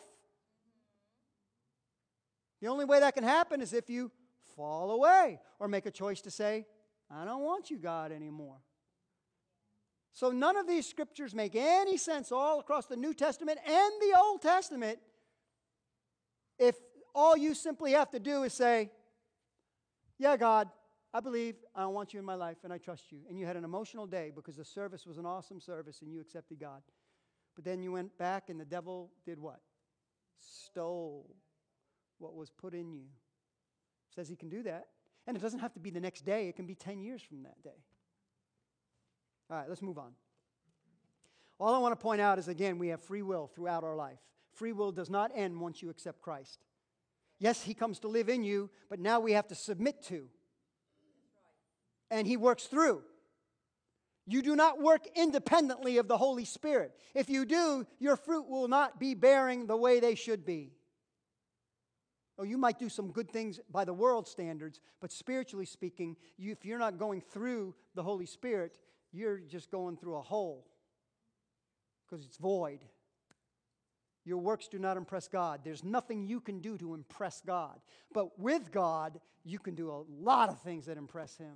The only way that can happen is if you fall away or make a choice to say, I don't want you, God, anymore. So none of these scriptures make any sense all across the New Testament and the Old Testament if all you simply have to do is say, yeah, God, I believe, I don't want you in my life, and I trust you. And you had an emotional day because the service was an awesome service and you accepted God. But then you went back and the devil did what? Stole what was put in you. Says he can do that. And it doesn't have to be the next day. It can be 10 years from that day. All right, let's move on. All I want to point out is, again, we have free will throughout our life. Free will does not end once you accept Christ. Yes, he comes to live in you, but now we have to submit to. And he works through. You do not work independently of the Holy Spirit. If you do, your fruit will not be bearing the way they should be. Oh, you might do some good things by the world standards, but spiritually speaking, if you're not going through the Holy Spirit, you're just going through a hole because it's void. Your works do not impress God. There's nothing you can do to impress God. But with God, you can do a lot of things that impress him.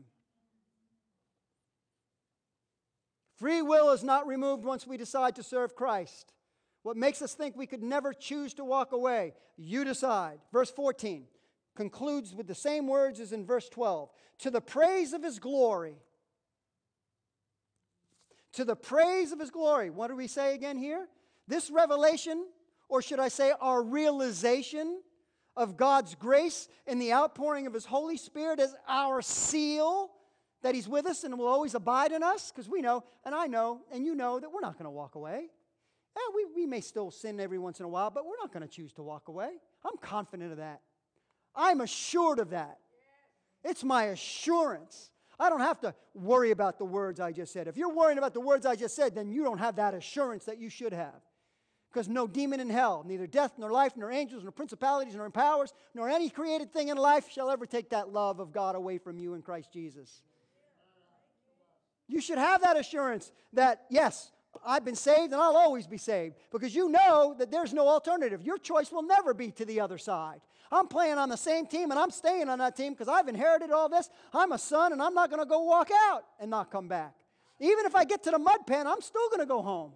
Free will is not removed once we decide to serve Christ. What makes us think we could never choose to walk away? You decide. Verse 14 concludes with the same words as in verse 12. To the praise of his glory. To the praise of his glory. What do we say again here? This revelation Or should I say our realization of God's grace and the outpouring of His Holy Spirit as our seal that He's with us and will always abide in us? Because we know, and I know, and you know, that we're not going to walk away. We may still sin every once in a while, but we're not going to choose to walk away. I'm confident of that. I'm assured of that. It's my assurance. I don't have to worry about the words I just said. If you're worrying about the words I just said, then you don't have that assurance that you should have. Because no demon in hell, neither death, nor life, nor angels, nor principalities, nor powers, nor any created thing in life shall ever take that love of God away from you in Christ Jesus. You should have that assurance that, yes, I've been saved and I'll always be saved. Because you know that there's no alternative. Your choice will never be to the other side. I'm playing on the same team and I'm staying on that team because I've inherited all this. I'm a son and I'm not going to go walk out and not come back. Even if I get to the mud pen, I'm still going to go home.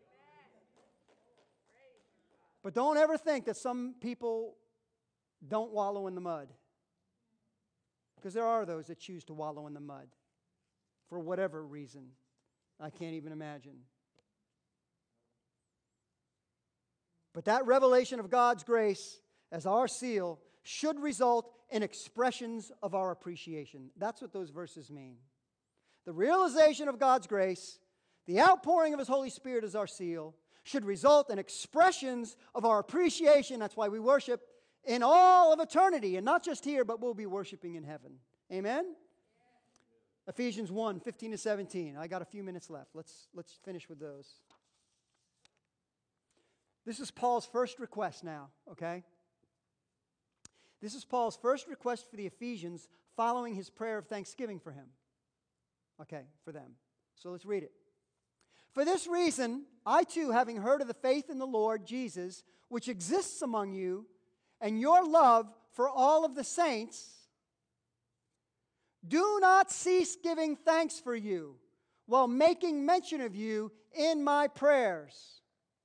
But don't ever think that some people don't wallow in the mud. Because there are those that choose to wallow in the mud for whatever reason. I can't even imagine. But that revelation of God's grace as our seal should result in expressions of our appreciation. That's what those verses mean. The realization of God's grace, the outpouring of His Holy Spirit as our seal, should result in expressions of our appreciation. That's why we worship in all of eternity, and not just here, but we'll be worshiping in heaven. Amen? Yeah. Ephesians 1, 15 to 17. I got a few minutes left. Let's finish with those. This is Paul's first request now, okay? This is Paul's first request for the Ephesians following his prayer of thanksgiving for him. Okay, for them. So let's read it. For this reason, I too, having heard of the faith in the Lord Jesus, which exists among you, and your love for all of the saints, do not cease giving thanks for you, while making mention of you in my prayers,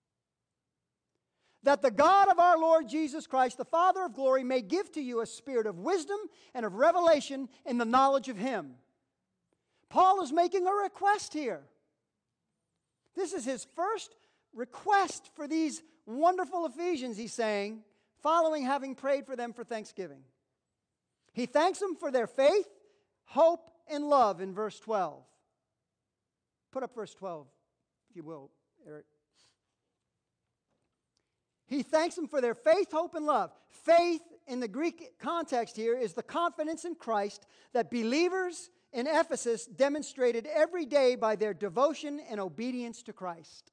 that the God of our Lord Jesus Christ, the Father of glory, may give to you a spirit of wisdom and of revelation in the knowledge of Him. Paul is making a request here. This is his first request for these wonderful Ephesians, he's saying, following having prayed for them for thanksgiving. He thanks them for their faith, hope, and love in verse 12. Put up verse 12, if you will, Eric. He thanks them for their faith, hope, and love. Faith, in the Greek context here, is the confidence in Christ that believers in Ephesus demonstrated every day by their devotion and obedience to Christ.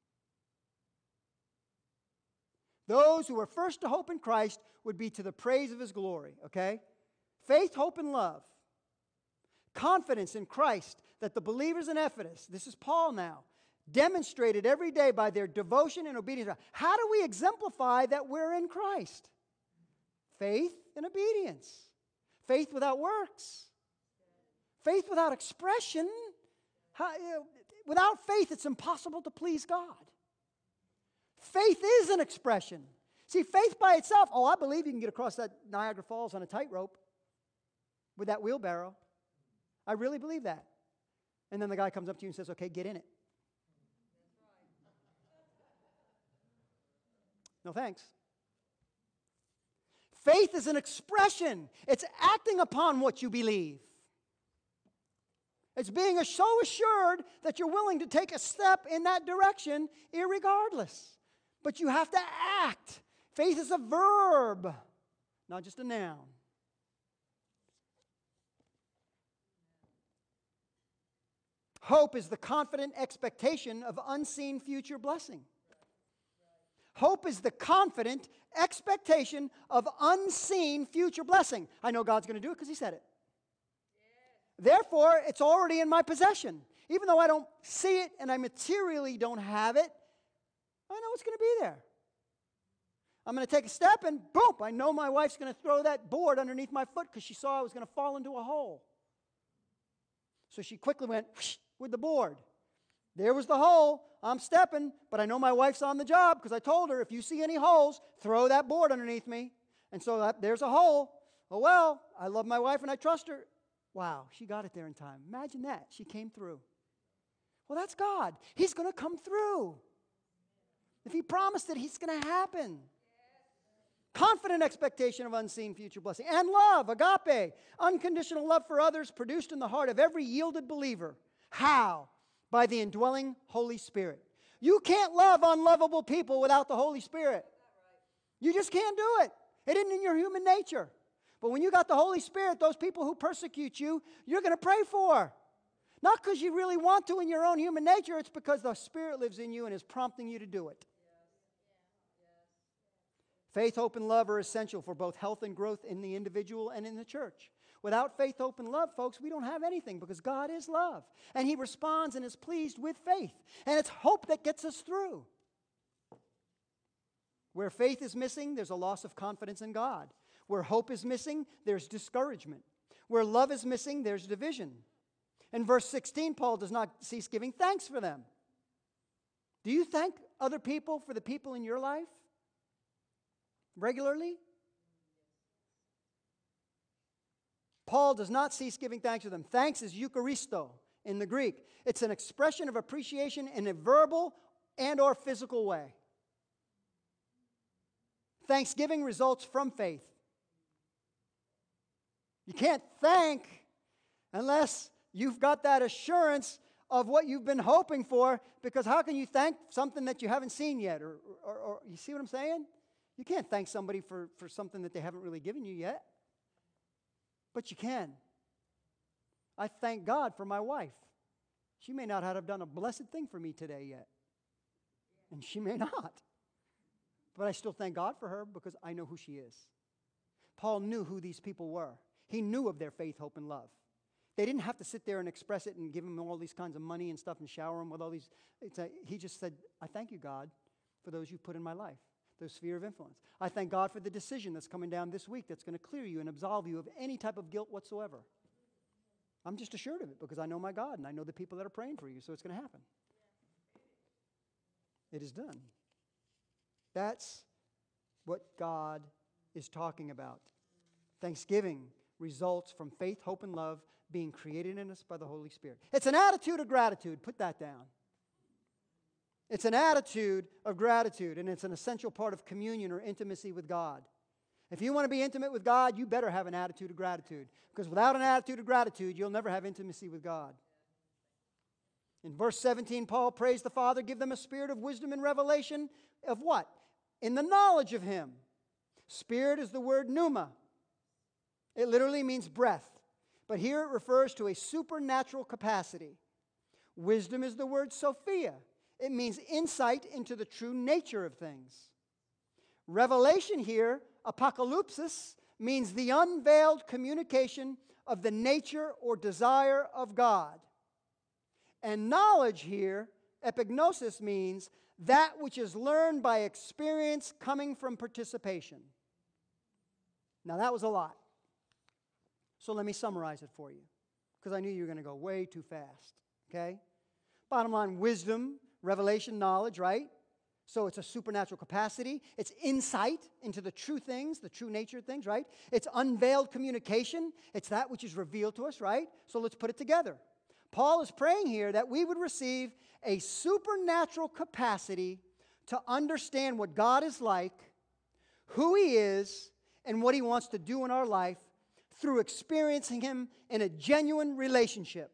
Those who were first to hope in Christ would be to the praise of His glory, okay? Faith, hope, and love. Confidence in Christ that the believers in Ephesus, this is Paul now, demonstrated every day by their devotion and obedience. How do we exemplify that we're in Christ? Faith and obedience. Faith without works. Faith without expression. Without faith, it's impossible to please God. Faith is an expression. See, faith by itself, I believe you can get across that Niagara Falls on a tightrope with that wheelbarrow. I really believe that. And then the guy comes up to you and says, okay, get in it. No thanks. Faith is an expression. It's acting upon what you believe. It's being so assured that you're willing to take a step in that direction irregardless. But you have to act. Faith is a verb, not just a noun. Hope is the confident expectation of unseen future blessing. Hope is the confident expectation of unseen future blessing. I know God's going to do it because He said it. Therefore, it's already in my possession. Even though I don't see it and I materially don't have it, I know it's going to be there. I'm going to take a step and boom, I know my wife's going to throw that board underneath my foot because she saw I was going to fall into a hole. So she quickly went whoosh, with the board. There was the hole. I'm stepping, but I know my wife's on the job because I told her, if you see any holes, throw that board underneath me. And so there's a hole. Oh, well, I love my wife and I trust her. Wow, she got it there in time. Imagine that. She came through. Well, that's God. He's going to come through. If He promised it, it's going to happen. Confident expectation of unseen future blessing. And love, agape, unconditional love for others produced in the heart of every yielded believer. How? By the indwelling Holy Spirit. You can't love unlovable people without the Holy Spirit. You just can't do it. It isn't in your human nature. But when you got the Holy Spirit, those people who persecute you, you're going to pray for. Not because you really want to in your own human nature. It's because the Spirit lives in you and is prompting you to do it. Faith, hope, and love are essential for both health and growth in the individual and in the church. Without faith, hope, and love, folks, we don't have anything because God is love. And He responds and is pleased with faith. And it's hope that gets us through. Where faith is missing, there's a loss of confidence in God. Where hope is missing, there's discouragement. Where love is missing, there's division. In verse 16, Paul does not cease giving thanks for them. Do you thank other people for the people in your life? Regularly? Paul does not cease giving thanks for them. Thanks is Eucharisto in the Greek. It's an expression of appreciation in a verbal and or physical way. Thanksgiving results from faith. You can't thank unless you've got that assurance of what you've been hoping for, because how can you thank something that you haven't seen yet? Or you see what I'm saying? You can't thank somebody for something that they haven't really given you yet. But you can. I thank God for my wife. She may not have done a blessed thing for me today yet. And she may not. But I still thank God for her because I know who she is. Paul knew who these people were. He knew of their faith, hope, and love. They didn't have to sit there and express it and give him all these kinds of money and stuff and shower him with all these. He just said, I thank you, God, for those you've put in my life, those sphere of influence. I thank God for the decision that's coming down this week that's going to clear you and absolve you of any type of guilt whatsoever. I'm just assured of it because I know my God and I know the people that are praying for you, so it's going to happen. It is done. That's what God is talking about. Thanksgiving results from faith, hope, and love being created in us by the Holy Spirit. It's an attitude of gratitude. Put that down. It's an attitude of gratitude, and it's an essential part of communion or intimacy with God. If you want to be intimate with God, you better have an attitude of gratitude, because without an attitude of gratitude, you'll never have intimacy with God. In verse 17, Paul prays the Father, give them a spirit of wisdom and revelation of what? In the knowledge of Him. Spirit is the word pneuma. It literally means breath, but here it refers to a supernatural capacity. Wisdom is the word Sophia. It means insight into the true nature of things. Revelation here, apocalypsis, means the unveiled communication of the nature or desire of God. And knowledge here, epignosis, means that which is learned by experience coming from participation. Now that was a lot. So let me summarize it for you, because I knew you were going to go way too fast, okay? Bottom line, wisdom, revelation, knowledge, right? So it's a supernatural capacity. It's insight into the true things, the true nature of things, right? It's unveiled communication. It's that which is revealed to us, right? So let's put it together. Paul is praying here that we would receive a supernatural capacity to understand what God is like, who He is, and what He wants to do in our life through experiencing Him in a genuine relationship.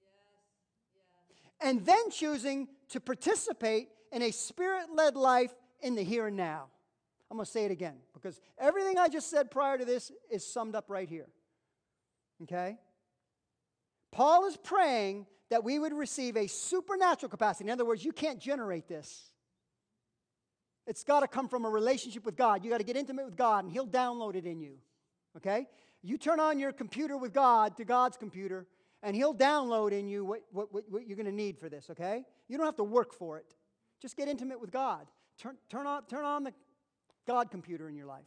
And then choosing to participate in a Spirit-led life in the here and now. I'm going to say it again, because everything I just said prior to this is summed up right here. Okay? Paul is praying that we would receive a supernatural capacity. In other words, you can't generate this. It's got to come from a relationship with God. You got to get intimate with God, and He'll download it in you. Okay? You turn on your computer with God to God's computer, and He'll download in you what you're going to need for this, okay? You don't have to work for it. Just get intimate with God. Turn on the God computer in your life.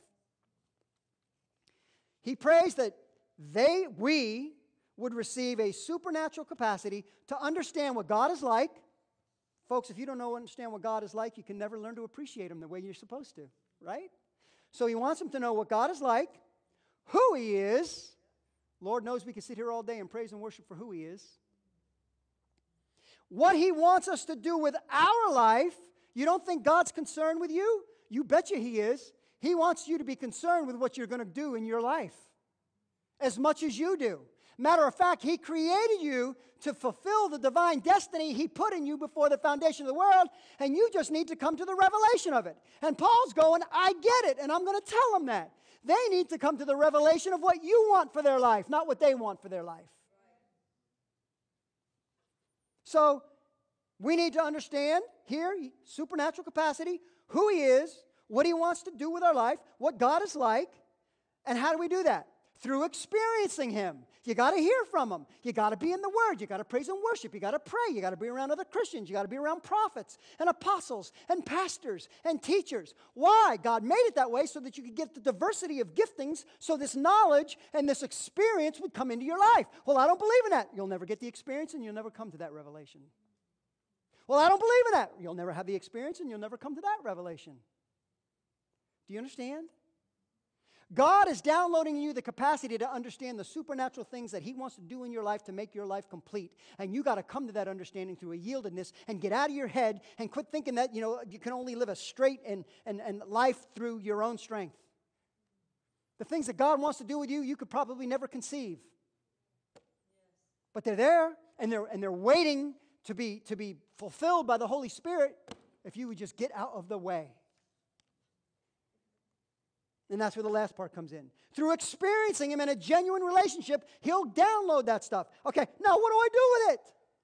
He prays that we would receive a supernatural capacity to understand what God is like. Folks, if you don't understand what God is like, you can never learn to appreciate Him the way you're supposed to, right? So He wants them to know what God is like, who He is. Lord knows we can sit here all day and praise and worship for who He is. What He wants us to do with our life. You don't think God's concerned with you? You betcha He is. He wants you to be concerned with what you're going to do in your life as much as you do. Matter of fact, He created you to fulfill the divine destiny He put in you before the foundation of the world, and you just need to come to the revelation of it. And Paul's going, I get it, and I'm going to tell them that. They need to come to the revelation of what you want for their life, not what they want for their life. So, we need to understand here, supernatural capacity, who He is, what He wants to do with our life, what God is like, and how do we do that? Through experiencing Him. You got to hear from Him. You got to be in the Word. You got to praise and worship. You got to pray. You got to be around other Christians. You got to be around prophets and apostles and pastors and teachers. Why? God made it that way so that you could get the diversity of giftings, so this knowledge and this experience would come into your life. Well, I don't believe in that. You'll never get the experience and you'll never come to that revelation. Well, I don't believe in that. You'll never have the experience and you'll never come to that revelation. Do you understand? God is downloading in you the capacity to understand the supernatural things that He wants to do in your life to make your life complete. And you got to come to that understanding through a yieldedness and get out of your head and quit thinking that, you can only live a straight and life through your own strength. The things that God wants to do with you, you could probably never conceive. But they're there, and they're waiting to be fulfilled by the Holy Spirit if you would just get out of the way. And that's where the last part comes in. Through experiencing Him in a genuine relationship, He'll download that stuff. Okay, now what do I do with it?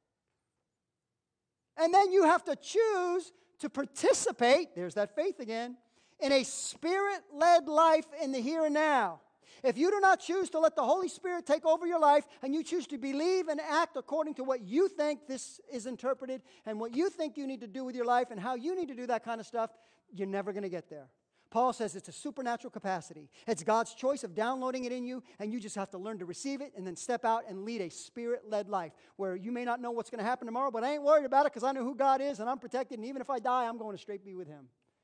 And then you have to choose to participate, there's that faith again, in a Spirit-led life in the here and now. If you do not choose to let the Holy Spirit take over your life, and you choose to believe and act according to what you think this is interpreted, and what you think you need to do with your life, and how you need to do that kind of stuff, you're never going to get there. Paul says it's a supernatural capacity. It's God's choice of downloading it in you, and you just have to learn to receive it and then step out and lead a Spirit-led life where you may not know what's going to happen tomorrow, but I ain't worried about it because I know who God is and I'm protected, and even if I die, I'm going to straight be with Him.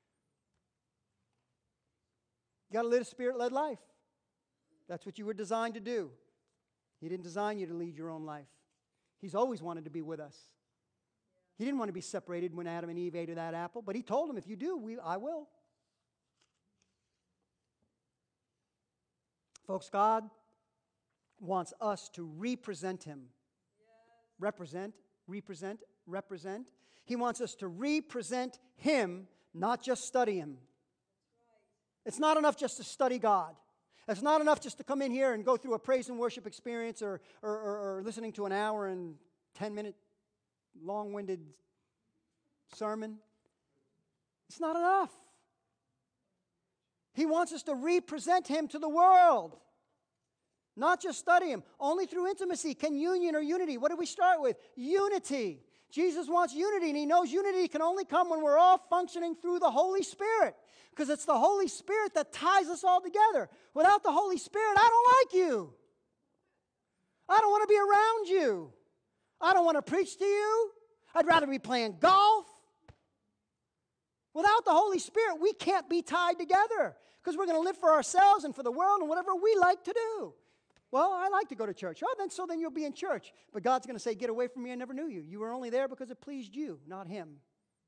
You got to live a Spirit-led life. That's what you were designed to do. He didn't design you to lead your own life. He's always wanted to be with us. He didn't want to be separated when Adam and Eve ate of that apple, but He told them, if you do, I will. Folks, God wants us to represent Him. Represent. He wants us to represent Him, not just study Him. It's not enough just to study God. It's not enough just to come in here and go through a praise and worship experience or listening to an hour and 10-minute long-winded sermon. It's not enough. He wants us to represent Him to the world. Not just study Him. Only through intimacy can union or unity. What do we start with? Unity. Jesus wants unity, and He knows unity can only come when we're all functioning through the Holy Spirit. Because it's the Holy Spirit that ties us all together. Without the Holy Spirit, I don't like you. I don't want to be around you. I don't want to preach to you. I'd rather be playing golf. Without the Holy Spirit, we can't be tied together because we're going to live for ourselves and for the world and whatever we like to do. Well, I like to go to church. Oh, then you'll be in church. But God's going to say, get away from me, I never knew you. You were only there because it pleased you, not Him.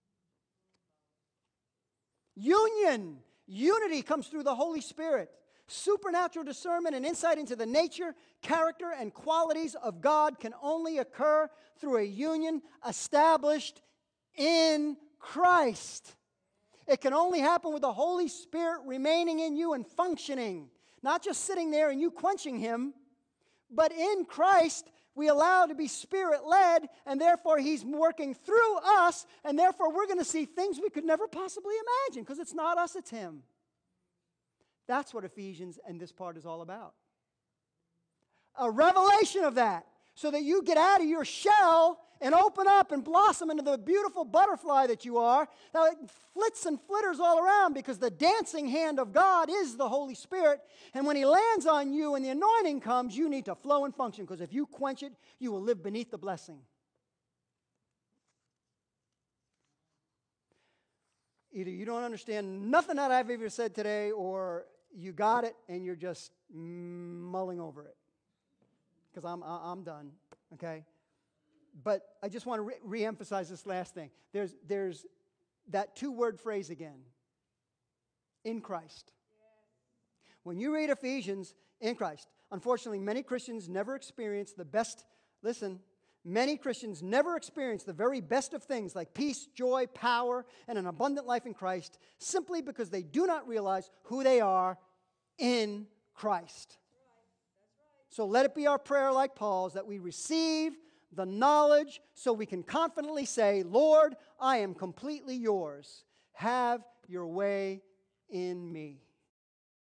Union. Unity comes through the Holy Spirit. Supernatural discernment and insight into the nature, character, and qualities of God can only occur through a union established in Christ. It can only happen with the Holy Spirit remaining in you and functioning. Not just sitting there and you quenching Him, but in Christ we allow to be Spirit-led, and therefore He's working through us, and therefore we're going to see things we could never possibly imagine because it's not us, it's Him. That's what Ephesians and this part is all about. A revelation of that, so that you get out of your shell and open up and blossom into the beautiful butterfly that you are. Now, it flits and flitters all around because the dancing hand of God is the Holy Spirit. And when He lands on you and the anointing comes, you need to flow and function, because if you quench it, you will live beneath the blessing. Either you don't understand nothing that I've ever said today, or you got it and you're just mulling over it. Because I'm done, okay? But I just want to re-emphasize this last thing. There's that two-word phrase again. In Christ. When you read Ephesians, in Christ. Unfortunately, many Christians never experience the best, listen, many Christians never experience the very best of things like peace, joy, power, and an abundant life in Christ simply because they do not realize who they are in Christ. So let it be our prayer, like Paul's, that we receive the knowledge so we can confidently say, Lord, I am completely yours. Have your way in me.